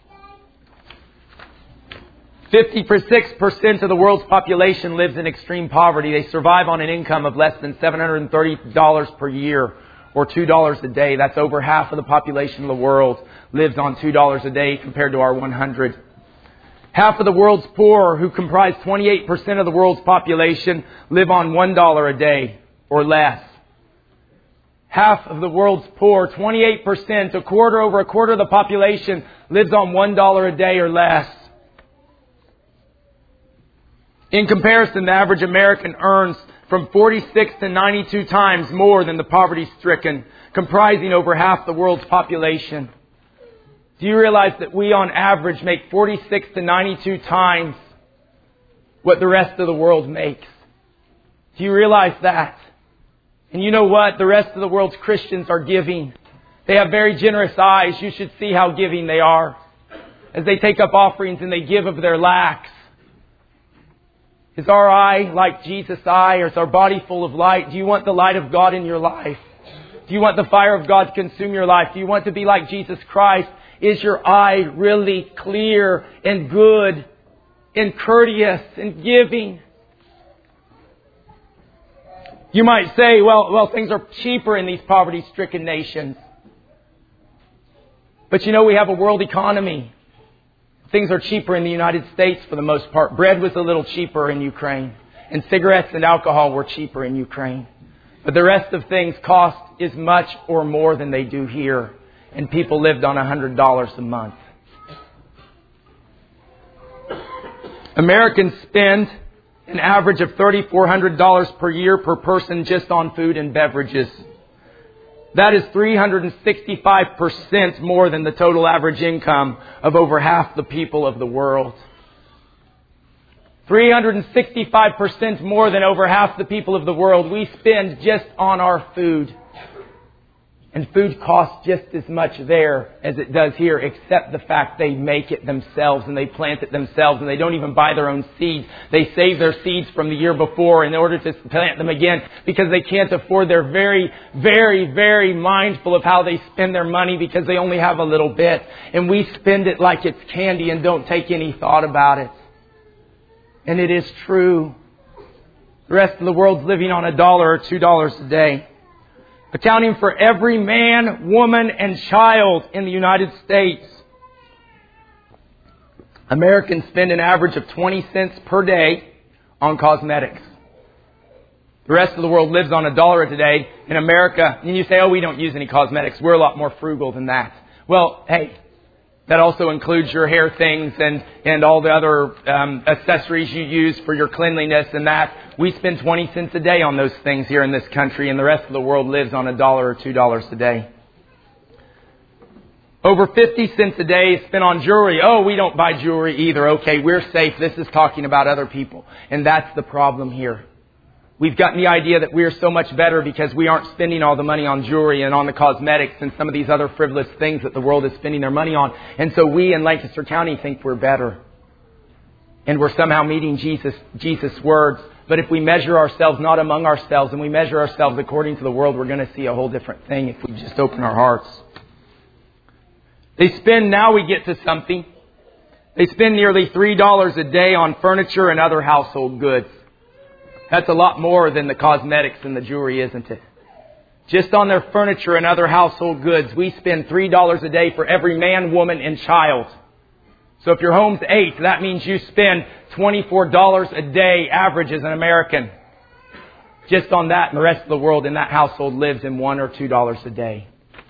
56% of the world's population lives in extreme poverty. They survive on an income of less than $730 per year, or $2 a day. That's over half of the population of the world lives on $2 a day compared to our 100. Half of the world's poor, who comprise 28% of the world's population, live on $1 a day or less. Half of the world's poor, 28%, over a quarter of the population, lives on $1 a day or less. In comparison, the average American earns from 46 to 92 times more than the poverty-stricken, comprising over half the world's population. Do you realize that we on average make 46 to 92 times what the rest of the world makes? Do you realize that? And you know what? The rest of the world's Christians are giving. They have very generous eyes. You should see how giving they are. As they take up offerings and they give of their lacks. Is our eye like Jesus' eye, or is our body full of light? Do you want the light of God in your life? Do you want the fire of God to consume your life? Do you want to be like Jesus Christ? Is your eye really clear and good and courteous and giving? You might say, well, things are cheaper in these poverty-stricken nations. But you know, we have a world economy. Things are cheaper in the United States for the most part. Bread was a little cheaper in Ukraine. And cigarettes and alcohol were cheaper in Ukraine. But the rest of things cost as much or more than they do here. And people lived on $100 a month. Americans spend an average of $3,400 per year per person just on food and beverages. That is 365% more than the total average income of over half the people of the world. 365% more than over half the people of the world we spend just on our food. And food costs just as much there as it does here, except the fact they make it themselves and they plant it themselves and they don't even buy their own seeds. They save their seeds from the year before in order to plant them again because they can't afford. They're very, very, very mindful of how they spend their money because they only have a little bit. And we spend it like it's candy and don't take any thought about it. And it is true. The rest of the world's living on $1 or $2 a day. Accounting for every man, woman, and child in the United States. Americans spend an average of 20 cents per day on cosmetics. The rest of the world lives on $1 a day. In America, and you say, we don't use any cosmetics. We're a lot more frugal than that. Well, hey, that also includes your hair things and all the other accessories you use for your cleanliness and that. We spend 20 cents a day on those things here in this country, and the rest of the world lives on $1 or $2 a day. Over 50 cents a day is spent on jewelry. We don't buy jewelry either. Okay, we're safe. This is talking about other people. And that's the problem here. We've gotten the idea that we are so much better because we aren't spending all the money on jewelry and on the cosmetics and some of these other frivolous things that the world is spending their money on. And so we in Lancaster County think we're better. And we're somehow meeting Jesus' words. But if we measure ourselves not among ourselves and we measure ourselves according to the world, we're going to see a whole different thing if we just open our hearts. They spend nearly $3 a day on furniture and other household goods. That's a lot more than the cosmetics and the jewelry, isn't it? Just on their furniture and other household goods, we spend $3 a day for every man, woman, and child. So if your home's 8, that means you spend $24 a day average as an American. Just on that, and the rest of the world in that household lives in $1 or $2 a day.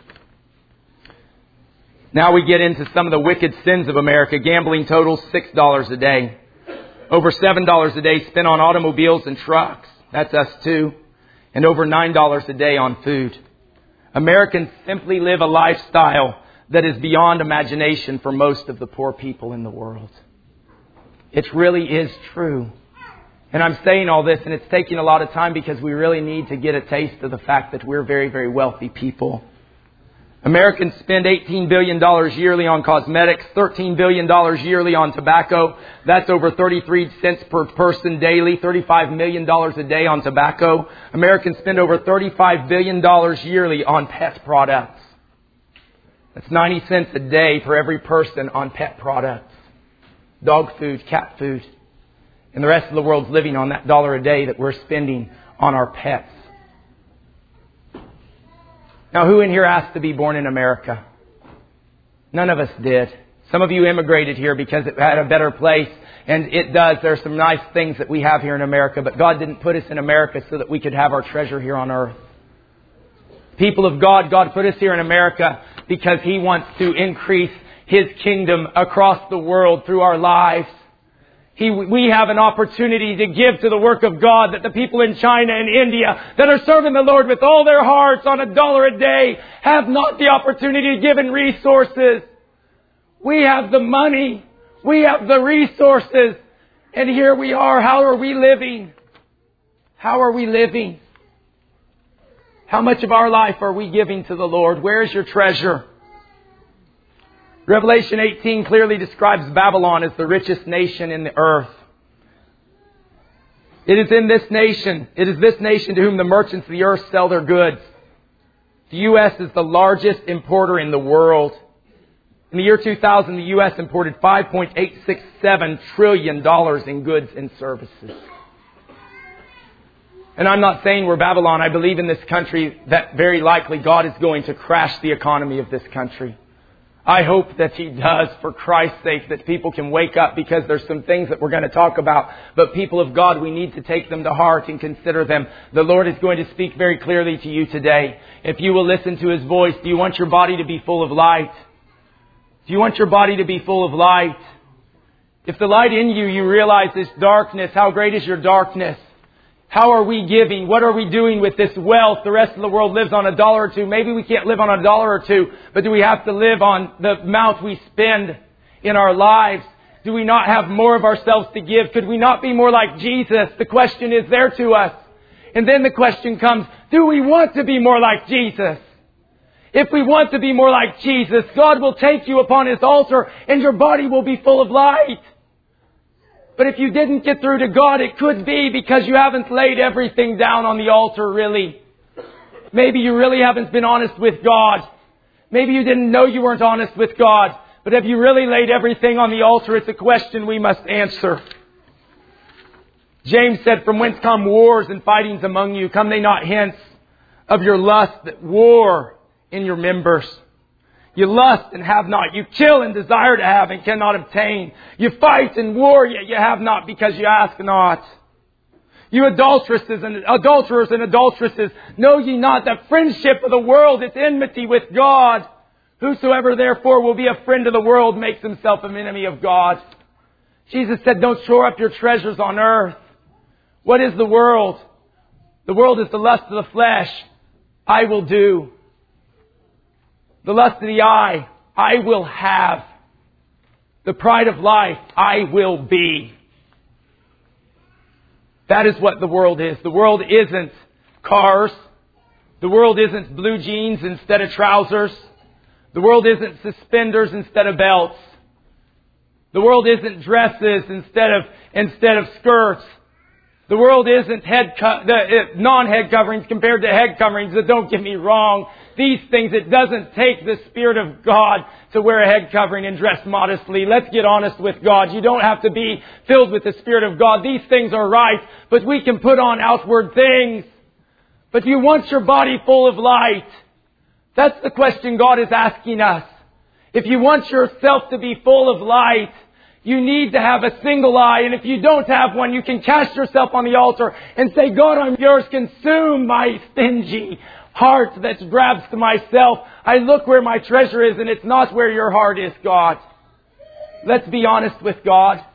Now we get into some of the wicked sins of America. Gambling totals $6 a day. Over $7 a day spent on automobiles and trucks. That's us too. And over $9 a day on food. Americans simply live a lifestyle that is beyond imagination for most of the poor people in the world. It really is true. And I'm saying all this, and it's taking a lot of time because we really need to get a taste of the fact that we're very, very wealthy people. Americans spend $18 billion yearly on cosmetics, $13 billion yearly on tobacco. That's over 33 cents per person daily, $35 million a day on tobacco. Americans spend over $35 billion yearly on pet products. That's 90 cents a day for every person on pet products. Dog food, cat food. And the rest of the world's living on that $1 a day that we're spending on our pets. Now, who in here asked to be born in America? None of us did. Some of you immigrated here because it had a better place. And it does. There are some nice things that we have here in America. But God didn't put us in America so that we could have our treasure here on earth. People of God, God put us here in America because He wants to increase His kingdom across the world through our lives. We have an opportunity to give to the work of God that the people in China and India that are serving the Lord with all their hearts on $1 a day have not the opportunity to give in resources. We have the money. We have the resources. And here we are. How are we living? How are we living? How much of our life are we giving to the Lord? Where is your treasure? Revelation 18 clearly describes Babylon as the richest nation in the earth. It is this nation to whom the merchants of the earth sell their goods. The U.S. is the largest importer in the world. In the year 2000, the U.S. imported $5.867 trillion in goods and services. And I'm not saying we're Babylon. I believe in this country that very likely God is going to crash the economy of this country. I hope that He does, for Christ's sake, that people can wake up, because there's some things that we're going to talk about. But people of God, we need to take them to heart and consider them. The Lord is going to speak very clearly to you today. If you will listen to His voice, do you want your body to be full of light? Do you want your body to be full of light? If the light in you, you realize this darkness, how great is your darkness? How are we giving? What are we doing with this wealth? The rest of the world lives on $1 or $2. Maybe we can't live on $1 or $2, but do we have to live on the amount we spend in our lives? Do we not have more of ourselves to give? Could we not be more like Jesus? The question is there to us. And then the question comes, do we want to be more like Jesus? If we want to be more like Jesus, God will take you upon His altar and your body will be full of light. But if you didn't get through to God, it could be because you haven't laid everything down on the altar, really. Maybe you really haven't been honest with God. Maybe you didn't know you weren't honest with God. But have you really laid everything on the altar? It's a question we must answer. James said, from whence come wars and fightings among you? Come they not hence of your lust that war in your members? You lust and have not. You kill and desire to have and cannot obtain. You fight and war, yet you have not because you ask not. You adulterers and adulteresses, know ye not that friendship of the world is enmity with God? Whosoever therefore will be a friend of the world makes himself an enemy of God. Jesus said, don't store up your treasures on earth. What is the world? The world is the lust of the flesh. I will do. The lust of the eye, I will have. The pride of life, I will be. That is what the world is. The world isn't cars. The world isn't blue jeans instead of trousers. The world isn't suspenders instead of belts. The world isn't dresses instead of skirts. The world isn't non-head coverings compared to head coverings. But don't get me wrong. These things, it doesn't take the Spirit of God to wear a head covering and dress modestly. Let's get honest with God. You don't have to be filled with the Spirit of God. These things are right, but we can put on outward things. But you want your body full of light. That's the question God is asking us. If you want yourself to be full of light, you need to have a single eye. And if you don't have one, you can cast yourself on the altar and say, God, I'm yours. Consume my stingy heart that grabs to myself. I look where my treasure is and it's not where your heart is, God. Let's be honest with God.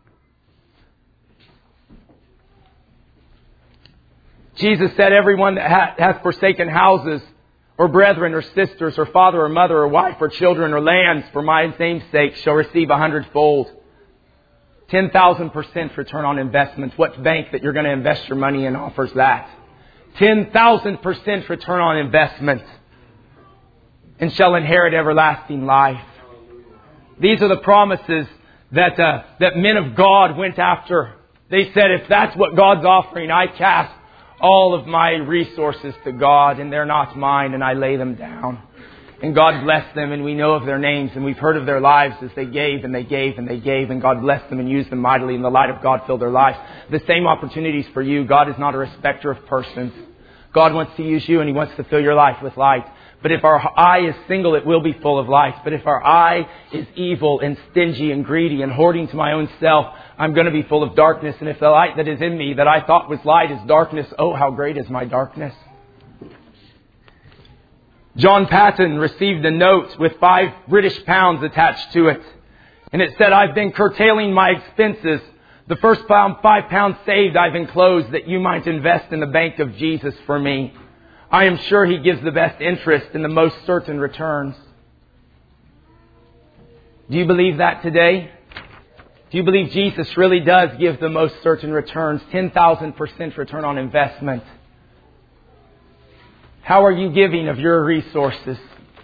Jesus said, everyone that has forsaken houses or brethren or sisters or father or mother or wife or children or lands for my name's sake shall receive 100-fold. 10,000% return on investment. What bank that you're going to invest your money in offers that? 10,000% return on investment, and shall inherit everlasting life. These are the promises that men of God went after. They said, if that's what God's offering, I cast all of my resources to God, and they're not mine, and I lay them down. And God blessed them, and we know of their names, and we've heard of their lives as they gave and they gave and they gave, and God blessed them and used them mightily, and the light of God filled their lives. The same opportunities for you. God is not a respecter of persons. God wants to use you, and He wants to fill your life with light. But if our eye is single, it will be full of light. But if our eye is evil and stingy and greedy and hoarding to my own self, I'm going to be full of darkness. And if the light that is in me that I thought was light is darkness, oh, how great is my darkness. John Patton received a note with £5 British attached to it. And it said, I've been curtailing my expenses. The first £5 saved I've enclosed that you might invest in the bank of Jesus for me. I am sure He gives the best interest and the most certain returns. Do you believe that today? Do you believe Jesus really does give the most certain returns? 10,000% return on investment. How are you giving of your resources?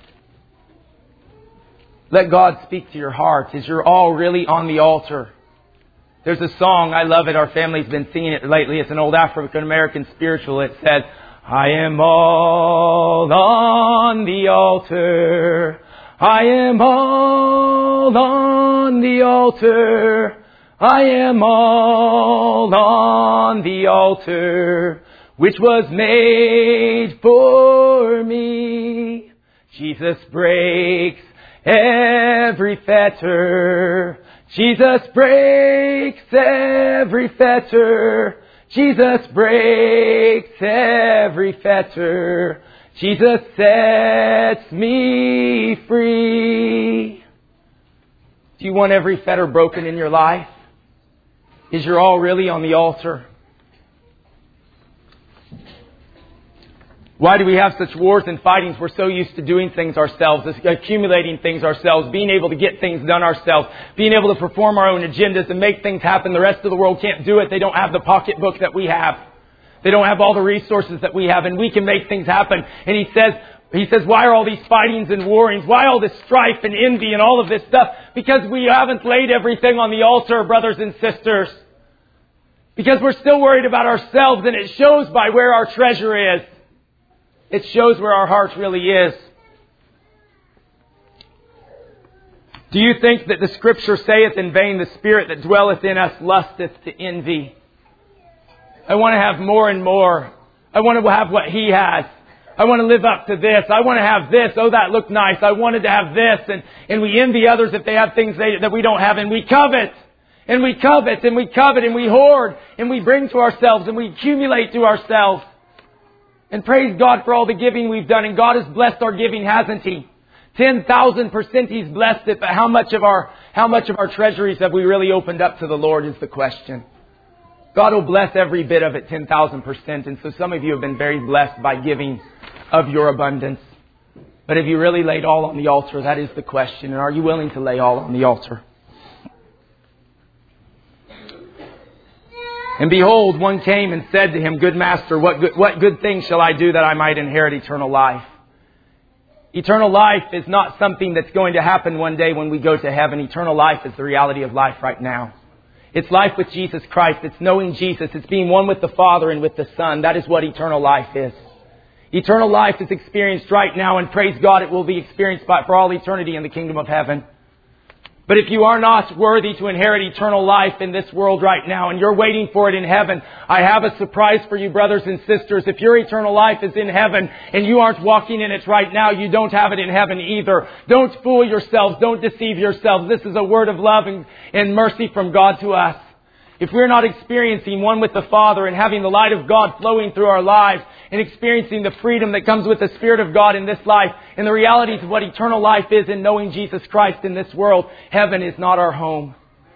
Let God speak to your heart. Is your all really on the altar? There's a song, I love it. Our family's been singing it lately. It's an old African American spiritual. It says, I am all on the altar. I am all on the altar. I am all on the altar, which was made for me. Jesus breaks every fetter. Jesus breaks every fetter. Jesus breaks every fetter. Jesus sets me free. Do you want every fetter broken in your life? Is your all really on the altar? Why do we have such wars and fightings? We're so used to doing things ourselves, accumulating things ourselves, being able to get things done ourselves, being able to perform our own agendas and make things happen. The rest of the world can't do it. They don't have the pocketbook that we have. They don't have all the resources that we have, and we can make things happen. And He says, why are all these fightings and warrings? Why all this strife and envy and all of this stuff? Because we haven't laid everything on the altar, brothers and sisters. Because we're still worried about ourselves, and it shows by where our treasure is. It shows where our heart really is. Do you think that the Scripture saith in vain, the Spirit that dwelleth in us lusteth to envy? I want to have more and more. I want to have what He has. I want to live up to this. I want to have this. Oh, that looked nice. I wanted to have this. And we envy others if they have things that we don't have. And we covet. And we covet. And we covet. And we hoard. And we bring to ourselves. And we accumulate to ourselves. And praise God for all the giving we've done. And God has blessed our giving, hasn't He? 10,000% He's blessed it. But how much of our treasuries have we really opened up to the Lord is the question. God will bless every bit of it, 10,000%. And so some of you have been very blessed by giving of your abundance. But have you really laid all on the altar? That is the question. And are you willing to lay all on the altar? And behold, one came and said to Him, Good Master, what good thing shall I do that I might inherit eternal life? Eternal life is not something that's going to happen one day when we go to heaven. Eternal life is the reality of life right now. It's life with Jesus Christ. It's knowing Jesus. It's being one with the Father and with the Son. That is what eternal life is. Eternal life is experienced right now, and praise God, it will be experienced for all eternity in the kingdom of heaven. But if you are not worthy to inherit eternal life in this world right now, and you're waiting for it in heaven, I have a surprise for you, brothers and sisters. If your eternal life is in heaven and you aren't walking in it right now, you don't have it in heaven either. Don't fool yourselves. Don't deceive yourselves. This is a word of love and mercy from God to us. If we're not experiencing one with the Father and having the light of God flowing through our lives and experiencing the freedom that comes with the Spirit of God in this life and the realities of what eternal life is in knowing Jesus Christ in this world, heaven is not our home.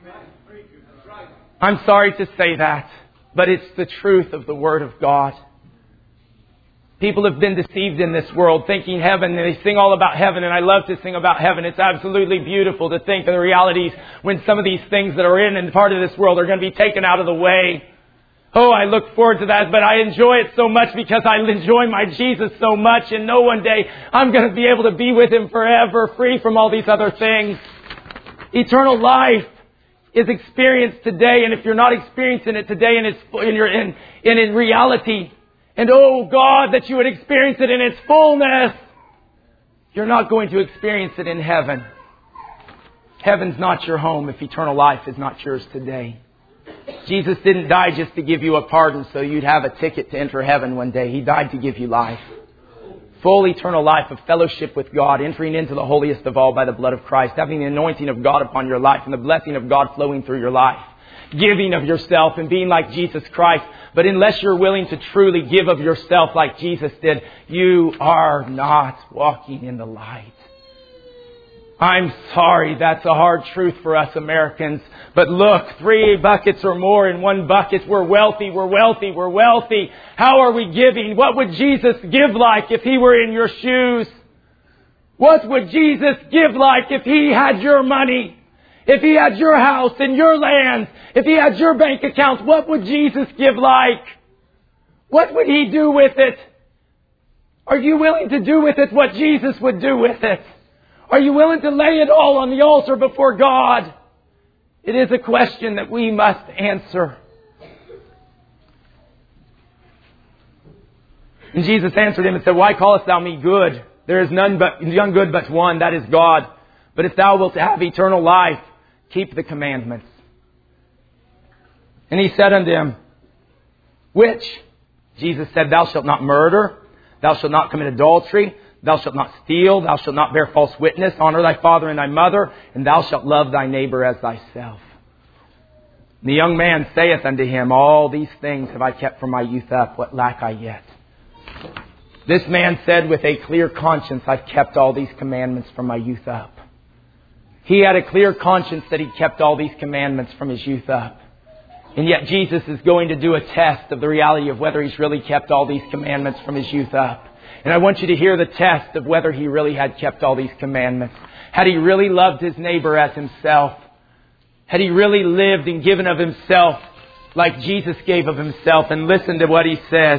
I'm sorry to say that, but it's the truth of the Word of God. People have been deceived in this world thinking heaven, and they sing all about heaven, and I love to sing about heaven. It's absolutely beautiful to think of the realities when some of these things that are in and part of this world are going to be taken out of the way. Oh, I look forward to that, but I enjoy it so much because I enjoy my Jesus so much, and know one day I'm going to be able to be with Him forever, free from all these other things. Eternal life is experienced today, and if you're not experiencing it today in reality, and oh God, that you would experience it in its fullness, you're not going to experience it in heaven. Heaven's not your home if eternal life is not yours today. Jesus didn't die just to give you a pardon so you'd have a ticket to enter heaven one day. He died to give you life. Full eternal life of fellowship with God, entering into the holiest of all by the blood of Christ, having the anointing of God upon your life and the blessing of God flowing through your life. Giving of yourself and being like Jesus Christ. But unless you're willing to truly give of yourself like Jesus did, you are not walking in the light. I'm sorry, that's a hard truth for us Americans. But look, 3 buckets or more in 1 bucket. We're wealthy, we're wealthy, we're wealthy. How are we giving? What would Jesus give like if He were in your shoes? What would Jesus give like if He had your money? If He had your house and your land, if He had your bank accounts, what would Jesus give like? What would He do with it? Are you willing to do with it what Jesus would do with it? Are you willing to lay it all on the altar before God? It is a question that we must answer. And Jesus answered him and said, Why callest thou me good? There is none good but one, that is God. But if thou wilt have eternal life, keep the commandments. And He said unto him, Which? Jesus said, Thou shalt not murder, thou shalt not commit adultery, thou shalt not steal, thou shalt not bear false witness, honor thy father and thy mother, and thou shalt love thy neighbor as thyself. And the young man saith unto him, All these things have I kept from my youth up, what lack I yet? This man said with a clear conscience, I've kept all these commandments from my youth up. He had a clear conscience that he kept all these commandments from his youth up. And yet Jesus is going to do a test of the reality of whether he's really kept all these commandments from his youth up. And I want you to hear the test of whether he really had kept all these commandments. Had he really loved his neighbor as himself? Had he really lived and given of himself like Jesus gave of himself? And listen to what he says.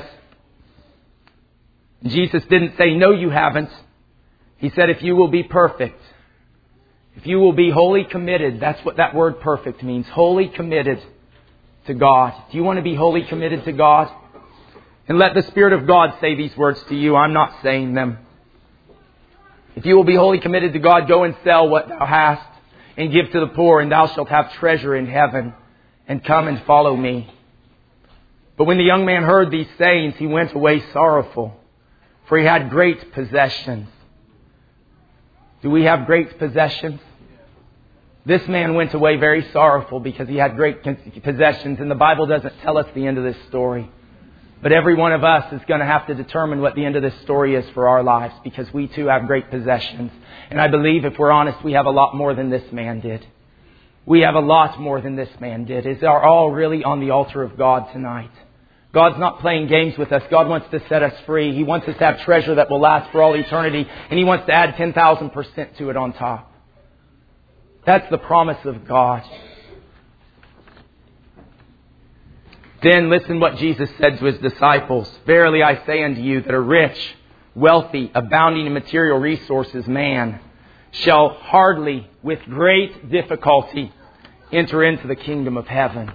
Jesus didn't say, No, you haven't. He said, if you will be perfect, if you will be wholly committed, that's what that word perfect means, wholly committed to God. Do you want to be wholly committed to God? And let the Spirit of God say these words to you. I'm not saying them. If you will be wholly committed to God, go and sell what thou hast and give to the poor, and thou shalt have treasure in heaven, and come and follow me. But when the young man heard these sayings, he went away sorrowful, for he had great possessions. Do we have great possessions? This man went away very sorrowful because he had great possessions. And the Bible doesn't tell us the end of this story. But every one of us is going to have to determine what the end of this story is for our lives, because we too have great possessions. And I believe, if we're honest, we have a lot more than this man did. We have a lot more than this man did. Is our all really on the altar of God tonight? God's not playing games with us. God wants to set us free. He wants us to have treasure that will last for all eternity. And He wants to add 10,000% to it on top. That's the promise of God. Then listen what Jesus said to His disciples. Verily I say unto you that a rich, wealthy, abounding in material resources man shall hardly, with great difficulty, enter into the kingdom of heaven.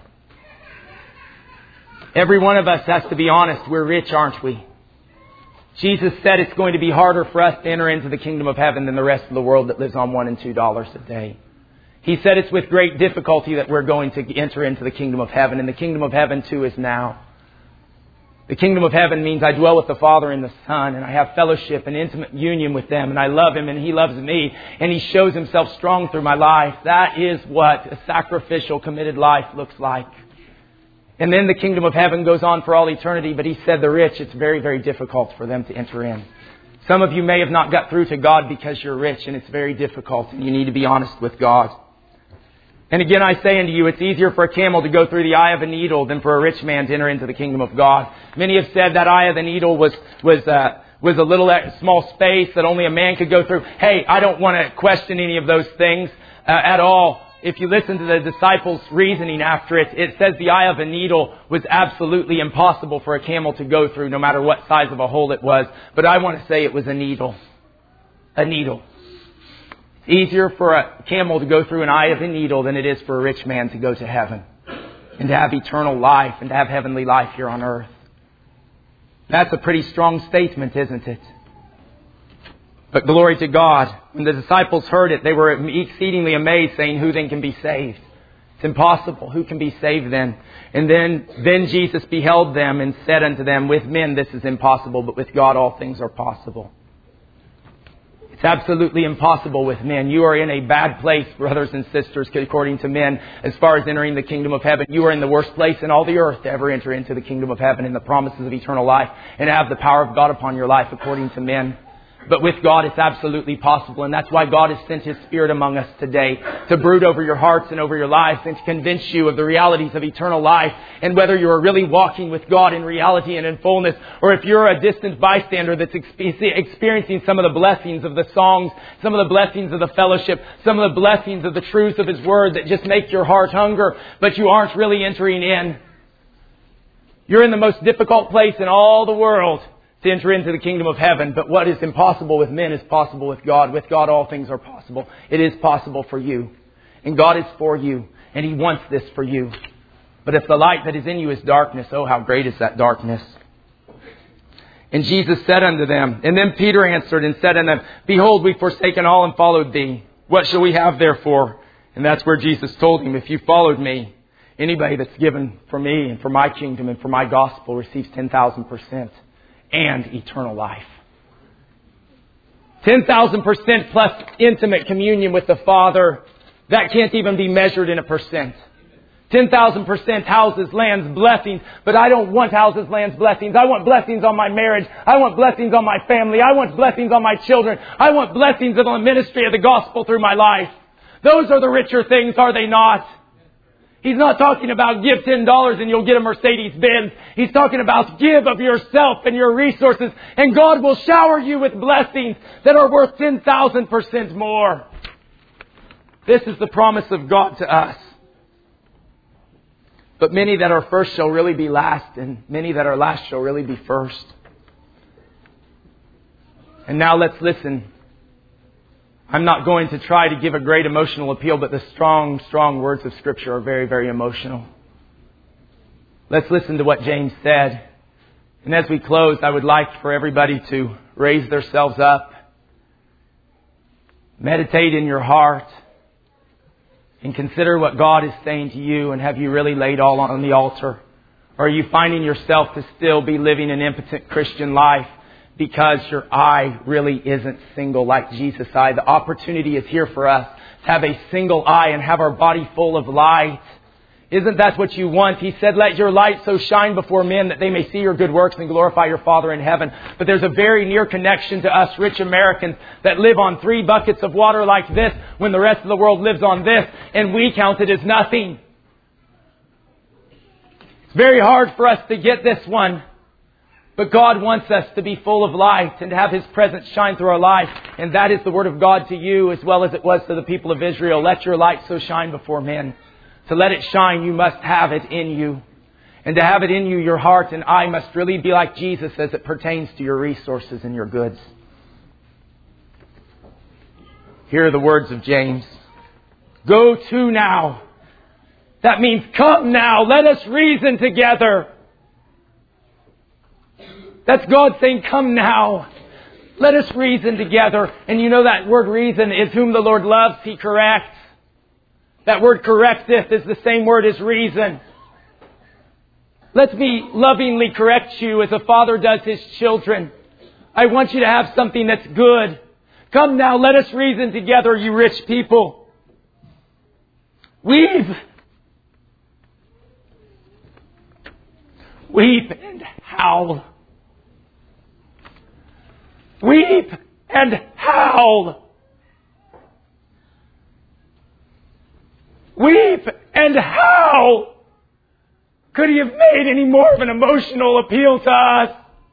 Every one of us has to be honest. We're rich, aren't we? Jesus said it's going to be harder for us to enter into the kingdom of heaven than the rest of the world that lives on $1 and $2 a day. He said it's with great difficulty that we're going to enter into the kingdom of heaven. And the kingdom of heaven too is now. The kingdom of heaven means I dwell with the Father and the Son, and I have fellowship and intimate union with them, and I love Him and He loves me, and He shows Himself strong through my life. That is what a sacrificial, committed life looks like. And then the kingdom of heaven goes on for all eternity, but He said the rich, it's very, very difficult for them to enter in. Some of you may have not got through to God because you're rich, and it's very difficult, and you need to be honest with God. And again, I say unto you, it's easier for a camel to go through the eye of a needle than for a rich man to enter into the kingdom of God. Many have said that eye of the needle was a little small space that only a man could go through. Hey, I don't want to question any of those things at all. If you listen to the disciples' reasoning after it, it says the eye of a needle was absolutely impossible for a camel to go through, no matter what size of a hole it was. But I want to say it was a needle. A needle. Easier for a camel to go through an eye of a needle than it is for a rich man to go to heaven and to have eternal life and to have heavenly life here on earth. That's a pretty strong statement, isn't it? But glory to God. When the disciples heard it, they were exceedingly amazed, saying, Who then can be saved? It's impossible. Who can be saved then? And then Jesus beheld them and said unto them, With men this is impossible, but with God all things are possible. It's absolutely impossible with men. You are in a bad place, brothers and sisters, according to men, as far as entering the kingdom of heaven. You are in the worst place in all the earth to ever enter into the kingdom of heaven and the promises of eternal life and have the power of God upon your life, according to men. But with God, it's absolutely possible. And that's why God has sent His Spirit among us today to brood over your hearts and over your lives and to convince you of the realities of eternal life. And whether you are really walking with God in reality and in fullness, or if you're a distant bystander that's experiencing some of the blessings of the songs, some of the blessings of the fellowship, some of the blessings of the truths of His Word that just make your heart hunger, but you aren't really entering in. You're in the most difficult place in all the world to enter into the kingdom of heaven. But what is impossible with men is possible with God. With God, all things are possible. It is possible for you. And God is for you. And He wants this for you. But if the light that is in you is darkness, oh, how great is that darkness. And Jesus said unto them, and then Peter answered and said unto them, Behold, we've forsaken all and followed Thee. What shall we have therefore? And that's where Jesus told him, if you followed Me, anybody that's given for Me and for My kingdom and for My gospel receives 10,000%. And eternal life. 10,000% plus intimate communion with the Father. That can't even be measured in a percent. 10,000% houses, lands, blessings. But I don't want houses, lands, blessings. I want blessings on my marriage. I want blessings on my family. I want blessings on my children. I want blessings on the ministry of the gospel through my life. Those are the richer things, are they not? He's not talking about give $10 and you'll get a Mercedes-Benz. He's talking about give of yourself and your resources, and God will shower you with blessings that are worth 10,000% more. This is the promise of God to us. But many that are first shall really be last, and many that are last shall really be first. And now let's listen. I'm not going to try to give a great emotional appeal, but the strong, strong words of Scripture are very, very emotional. Let's listen to what James said. And as we close, I would like for everybody to raise themselves up, meditate in your heart, and consider what God is saying to you. And have you really laid all on the altar? Or are you finding yourself to still be living an impotent Christian life? Because your eye really isn't single like Jesus' eye. The opportunity is here for us to have a single eye and have our body full of light. Isn't that what you want? He said, let your light so shine before men that they may see your good works and glorify your Father in heaven. But there's a very near connection to us rich Americans that live on 3 buckets of water like this when the rest of the world lives on this, and we count it as nothing. It's very hard for us to get this one. But God wants us to be full of light and to have His presence shine through our life. And that is the Word of God to you as well as it was to the people of Israel. Let your light so shine before men. To let it shine, you must have it in you. And to have it in you, your heart and eye must really be like Jesus as it pertains to your resources and your goods. Here are the words of James. Go to now. That means come now. Let us reason together. That's God saying, come now. Let us reason together. And you know that word reason is whom the Lord loves, He corrects. That word correcteth is the same word as reason. Let me lovingly correct you as a father does his children. I want you to have something that's good. Come now, let us reason together, you rich people. Weep and howl. Weep and howl. Weep and howl. Could He have made any more of an emotional appeal to us?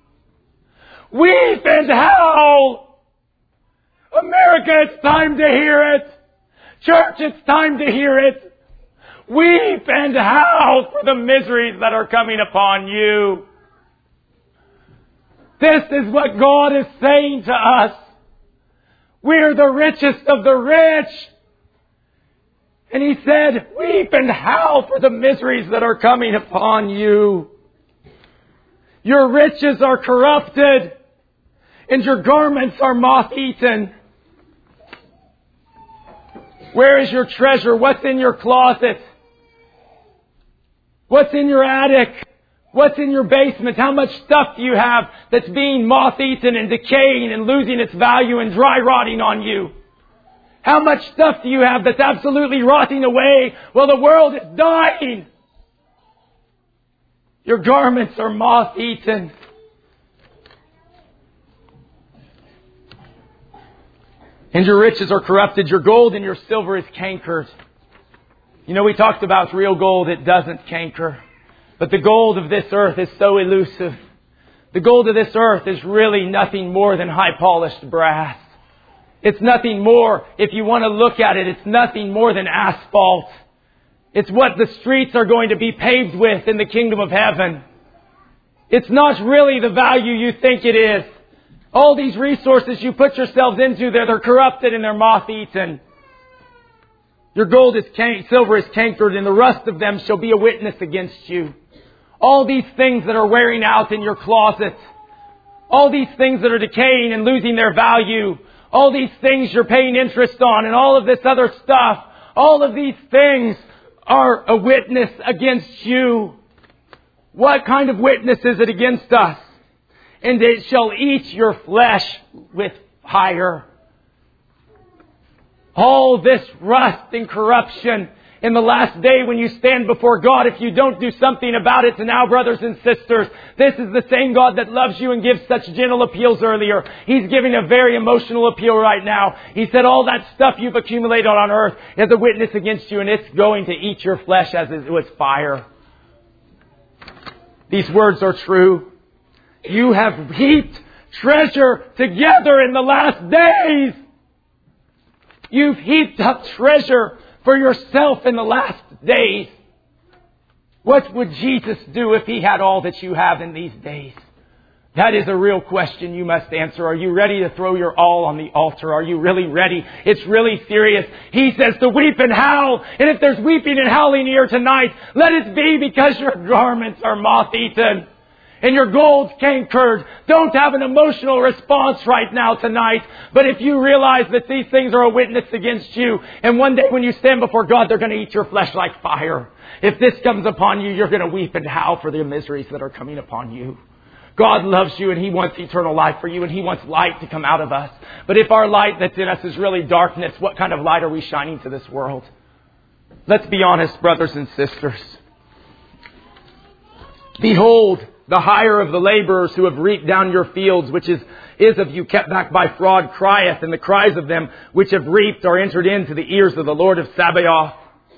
Weep and howl. America, it's time to hear it. Church, it's time to hear it. Weep and howl for the miseries that are coming upon you. This is what God is saying to us. We're the richest of the rich. And He said, weep and howl for the miseries that are coming upon you. Your riches are corrupted, and your garments are moth-eaten. Where is your treasure? What's in your closet? What's in your attic? What's in your basement? How much stuff do you have that's being moth-eaten and decaying and losing its value and dry rotting on you? How much stuff do you have that's absolutely rotting away while the world is dying? Your garments are moth-eaten. And your riches are corrupted. Your gold and your silver is cankered. You know, we talked about real gold. It doesn't canker. But the gold of this earth is so elusive. The gold of this earth is really nothing more than high polished brass. It's nothing more, if you want to look at it, it's nothing more than asphalt. It's what the streets are going to be paved with in the kingdom of heaven. It's not really the value you think it is. All these resources you put yourselves into, they're corrupted and they're moth-eaten. Your gold is silver is cankered, and the rust of them shall be a witness against you. All these things that are wearing out in your closet, all these things that are decaying and losing their value, all these things you're paying interest on, and all of this other stuff, all of these things are a witness against you. What kind of witness is it against us? And it shall eat your flesh with fire. All this rust and corruption in the last day when you stand before God, if you don't do something about it now, brothers and sisters, this is the same God that loves you and gives such gentle appeals earlier. He's giving a very emotional appeal right now. He said all that stuff you've accumulated on earth is a witness against you, and it's going to eat your flesh as it was fire. These words are true. You have heaped treasure together in the last days. You've heaped up treasure for yourself in the last days. What would Jesus do if He had all that you have in these days? That is a real question you must answer. Are you ready to throw your all on the altar? Are you really ready? It's really serious. He says to weep and howl. And if there's weeping and howling here tonight, let it be because your garments are moth-eaten and your gold's cankered. Don't have an emotional response right now tonight. But if you realize that these things are a witness against you, and one day when you stand before God, they're going to eat your flesh like fire. If this comes upon you, you're going to weep and howl for the miseries that are coming upon you. God loves you and He wants eternal life for you, and He wants light to come out of us. But if our light that's in us is really darkness, what kind of light are we shining to this world? Let's be honest, brothers and sisters. Behold, the hire of the laborers who have reaped down your fields, which is of you kept back by fraud, crieth, and the cries of them which have reaped are entered into the ears of the Lord of Sabaoth.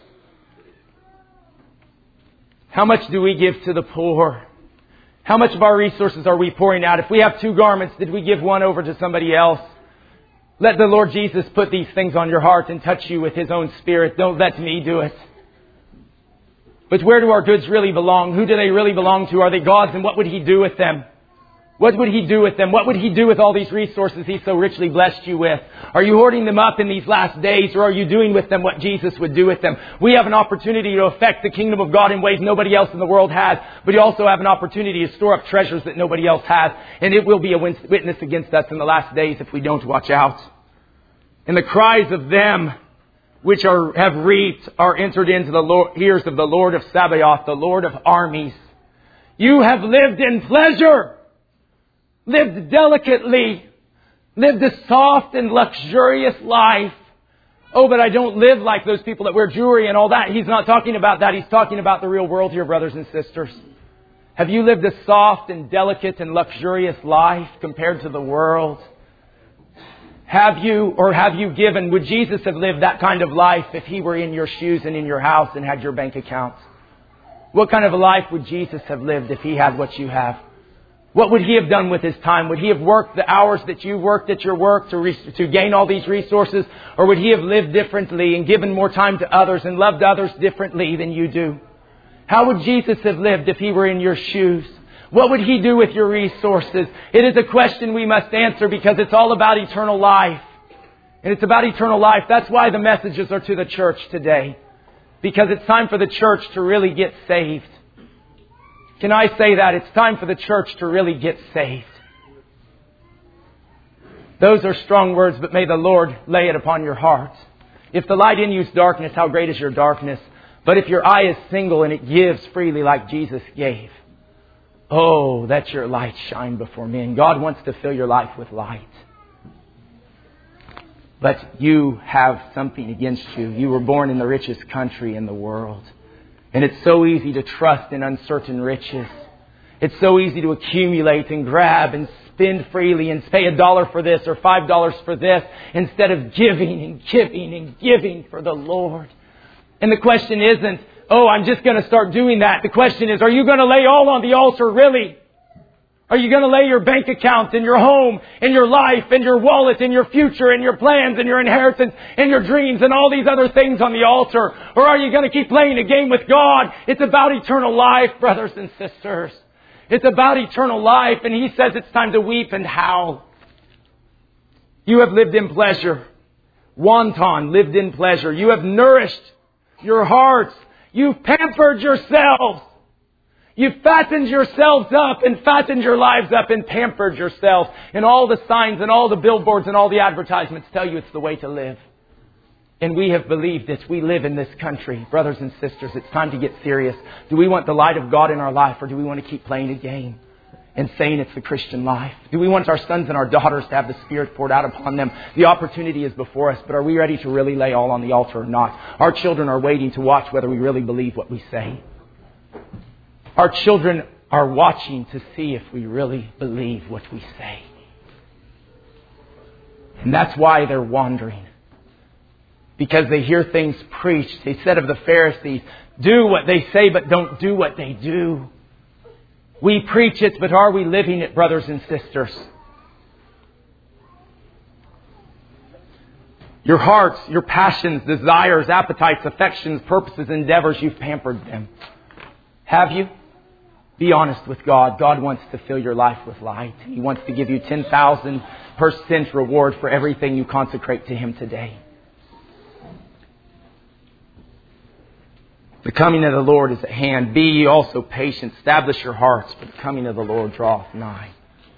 How much do we give to the poor? How much of our resources are we pouring out? If we have 2 garments, did we give one over to somebody else? Let the Lord Jesus put these things on your heart and touch you with His own Spirit. Don't let me do it. But where do our goods really belong? Who do they really belong to? Are they God's? And what would He do with them? What would He do with them? What would He do with all these resources He so richly blessed you with? Are you hoarding them up in these last days, or are you doing with them what Jesus would do with them? We have an opportunity to affect the kingdom of God in ways nobody else in the world has. But you also have an opportunity to store up treasures that nobody else has. And it will be a witness against us in the last days if we don't watch out. And the cries of them which have reaped are entered into the ears of the Lord of Sabaoth, the Lord of armies. You have lived in pleasure, lived delicately, lived a soft and luxurious life. Oh, but I don't live like those people that wear jewelry and all that. He's not talking about that. He's talking about the real world here, brothers and sisters. Have you lived a soft and delicate and luxurious life compared to the world? Have you given? Would Jesus have lived that kind of life if He were in your shoes and in your house and had your bank account? What kind of a life would Jesus have lived if He had what you have? What would He have done with His time? Would He have worked the hours that you worked at your work to gain all these resources? Or would He have lived differently and given more time to others and loved others differently than you do? How would Jesus have lived if He were in your shoes? What would He do with your resources? It is a question we must answer because it's all about eternal life. And it's about eternal life. That's why the messages are to the church today. Because it's time for the church to really get saved. Can I say that? It's time for the church to really get saved. Those are strong words, but may the Lord lay it upon your heart. If the light in you is darkness, how great is your darkness? But if your eye is single and it gives freely like Jesus gave, oh, let your light shine before men. God wants to fill your life with light. But you have something against you. You were born in the richest country in the world. And it's so easy to trust in uncertain riches. It's so easy to accumulate and grab and spend freely and pay $1 for this or $5 for this instead of giving and giving and giving for the Lord. And the question isn't, oh, I'm just going to start doing that. The question is, are you going to lay all on the altar really? Are you going to lay your bank account and your home and your life and your wallet and your future and your plans and your inheritance and your dreams and all these other things on the altar? Or are you going to keep playing a game with God? It's about eternal life, brothers and sisters. It's about eternal life. And He says it's time to weep and howl. You have lived in pleasure. Wanton lived in pleasure. You have nourished your hearts. You've pampered yourselves. You've fattened yourselves up and fattened your lives up and pampered yourselves. And all the signs and all the billboards and all the advertisements tell you it's the way to live. And we have believed it. We live in this country. Brothers and sisters, it's time to get serious. Do we want the light of God in our life, or do we want to keep playing a game and saying it's the Christian life? Do we want our sons and our daughters to have the Spirit poured out upon them? The opportunity is before us, but are we ready to really lay all on the altar or not? Our children are waiting to watch whether we really believe what we say. Our children are watching to see if we really believe what we say. And that's why they're wandering. Because they hear things preached. They said of the Pharisees, do what they say, but don't do what they do. We preach it, but are we living it, brothers and sisters? Your hearts, your passions, desires, appetites, affections, purposes, endeavors, you've pampered them. Have you? Be honest with God. God wants to fill your life with light. He wants to give you 10,000% reward for everything you consecrate to Him today. The coming of the Lord is at hand. Be ye also patient. Establish your hearts, for the coming of the Lord draweth nigh.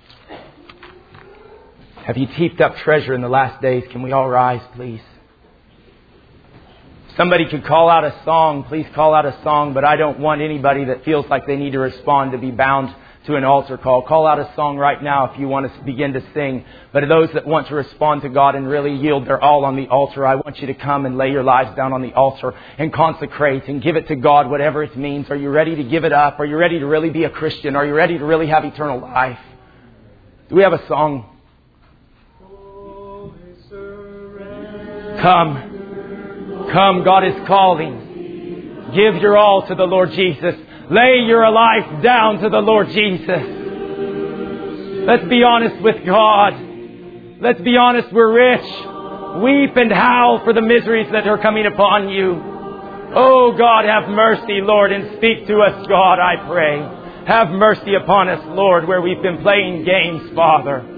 Have you heaped up treasure in the last days? Can we all rise, please? Somebody could call out a song. Please call out a song. But I don't want anybody that feels like they need to respond to be bound to an altar call. Call out a song right now if you want to begin to sing. But those that want to respond to God and really yield their all on the altar, I want you to come and lay your lives down on the altar and consecrate and give it to God, whatever it means. Are you ready to give it up? Are you ready to really be a Christian? Are you ready to really have eternal life? Do we have a song? Come. Come, God is calling. Give your all to the Lord Jesus. Lay your life down to the Lord Jesus. Let's be honest with God. Let's be honest, we're rich. Weep and howl for the miseries that are coming upon you. Oh God, have mercy, Lord, and speak to us, God, I pray. Have mercy upon us, Lord, where we've been playing games, Father.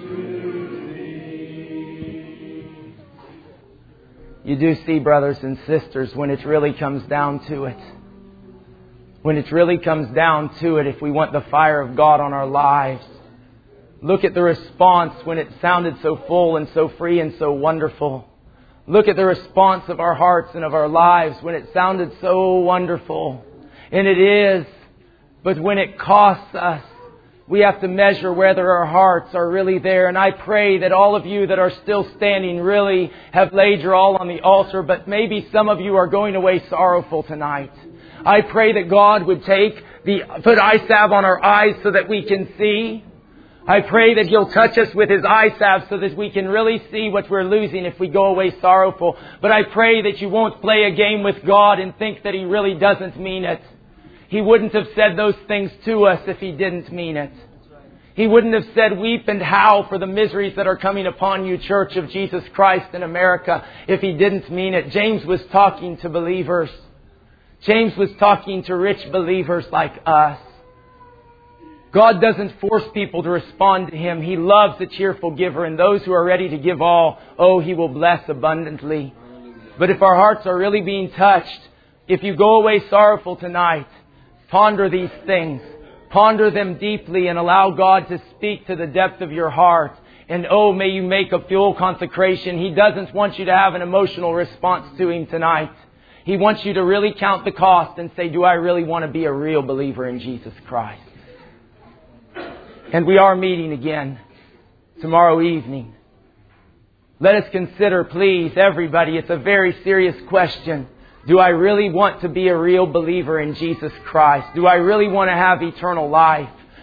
You do see, brothers and sisters, when it really comes down to it. When it really comes down to it, if we want the fire of God on our lives, look at the response when it sounded so full and so free and so wonderful. Look at the response of our hearts and of our lives when it sounded so wonderful. And it is. But when it costs us, we have to measure whether our hearts are really there. And I pray that all of you that are still standing really have laid your all on the altar. But maybe some of you are going away sorrowful tonight. I pray that God would put eye salve on our eyes so that we can see. I pray that He'll touch us with His eye salve so that we can really see what we're losing if we go away sorrowful. But I pray that you won't play a game with God and think that He really doesn't mean it. He wouldn't have said those things to us if He didn't mean it. He wouldn't have said, weep and howl for the miseries that are coming upon you, Church of Jesus Christ in America, if He didn't mean it. James was talking to believers. James was talking to rich believers like us. God doesn't force people to respond to Him. He loves a cheerful giver, and those who are ready to give all, He will bless abundantly. But if our hearts are really being touched, if you go away sorrowful tonight, ponder these things. Ponder them deeply and allow God to speak to the depth of your heart. And may you make a full consecration. He doesn't want you to have an emotional response to Him tonight. He wants you to really count the cost and say, do I really want to be a real believer in Jesus Christ? And we are meeting again tomorrow evening. Let us consider, please, everybody, it's a very serious question. Do I really want to be a real believer in Jesus Christ? Do I really want to have eternal life?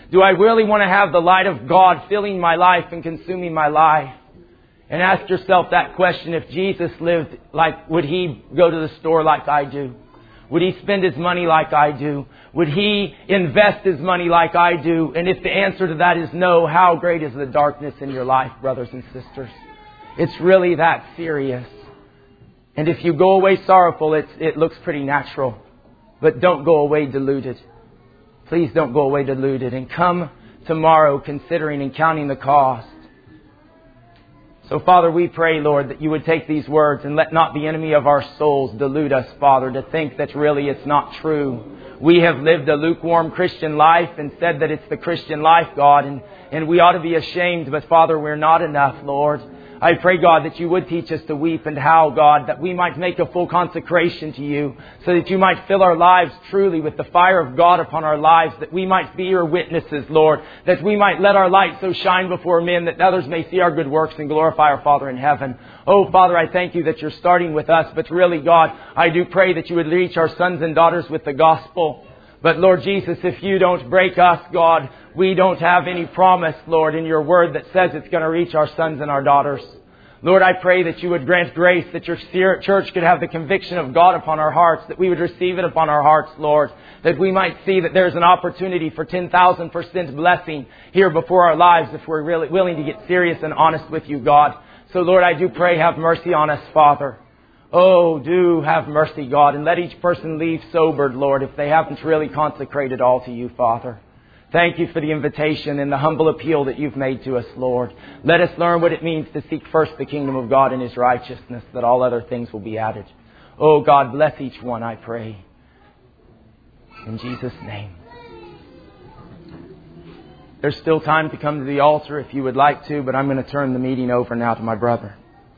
Do I really want to have the light of God filling my life and consuming my life? And ask yourself that question. If Jesus lived would He go to the store like I do? Would He spend His money like I do? Would He invest His money like I do? And if the answer to that is no, how great is the darkness in your life, brothers and sisters? It's really that serious. And if you go away sorrowful, it looks pretty natural. But don't go away deluded. Please don't go away deluded. And come tomorrow considering and counting the cost. So, Father, we pray, Lord, that You would take these words and let not the enemy of our souls delude us, Father, to think that really it's not true. We have lived a lukewarm Christian life and said that it's the Christian life, God, and we ought to be ashamed, but, Father, we're not enough, Lord. I pray, God, that You would teach us to weep and howl, God, that we might make a full consecration to You, so that You might fill our lives truly with the fire of God upon our lives, that we might be Your witnesses, Lord, that we might let our light so shine before men that others may see our good works and glorify our Father in heaven. Oh, Father, I thank You that You're starting with us, but really, God, I do pray that You would reach our sons and daughters with the gospel. But Lord Jesus, if You don't break us, God, we don't have any promise, Lord, in Your word that says it's going to reach our sons and our daughters. Lord, I pray that You would grant grace, that Your church could have the conviction of God upon our hearts, that we would receive it upon our hearts, Lord, that we might see that there's an opportunity for 10,000% blessing here before our lives if we're really willing to get serious and honest with You, God. So, Lord, I do pray, have mercy on us, Father. Oh, do have mercy, God, and let each person leave sobered, Lord, if they haven't really consecrated all to You, Father. Thank You for the invitation and the humble appeal that You've made to us, Lord. Let us learn what it means to seek first the kingdom of God and His righteousness, that all other things will be added. Oh, God, bless each one, I pray. In Jesus' name. There's still time to come to the altar if you would like to, but I'm going to turn the meeting over now to my brother.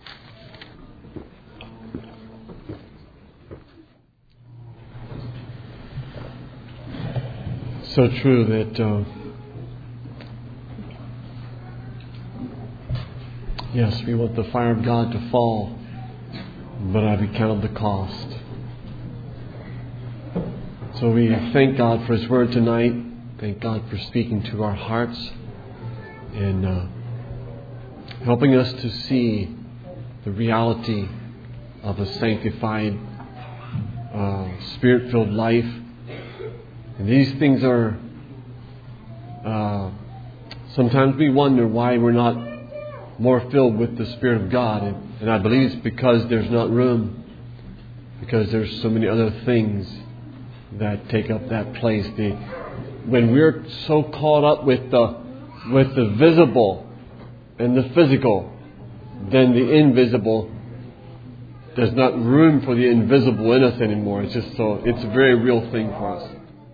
So true that, yes, we want the fire of God to fall, but have we counted the cost? So we thank God for His word tonight. Thank God for speaking to our hearts and helping us to see the reality of a sanctified, Spirit-filled life. And these things are, sometimes we wonder why we're not more filled with the Spirit of God. And I believe it's because there's not room. Because there's so many other things that take up that place. When we're so caught up with the visible and the physical, then the invisible, there's not room for the invisible in us anymore. It's a very real thing for us.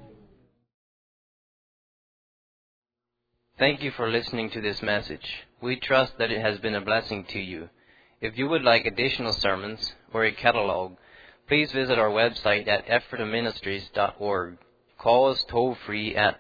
Thank you for listening to this message. We trust that it has been a blessing to you. If you would like additional sermons or a catalog, please visit our website at ephrataministries.org. Call us toll-free at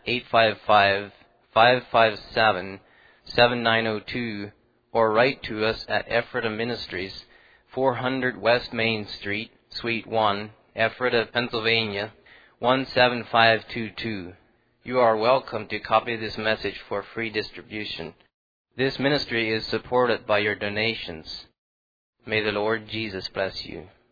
855-557-7902 or write to us at Ephrata Ministries, 400 West Main Street, Suite 1, Ephrata, Pennsylvania, 17522. You are welcome to copy this message for free distribution. This ministry is supported by your donations. May the Lord Jesus bless you.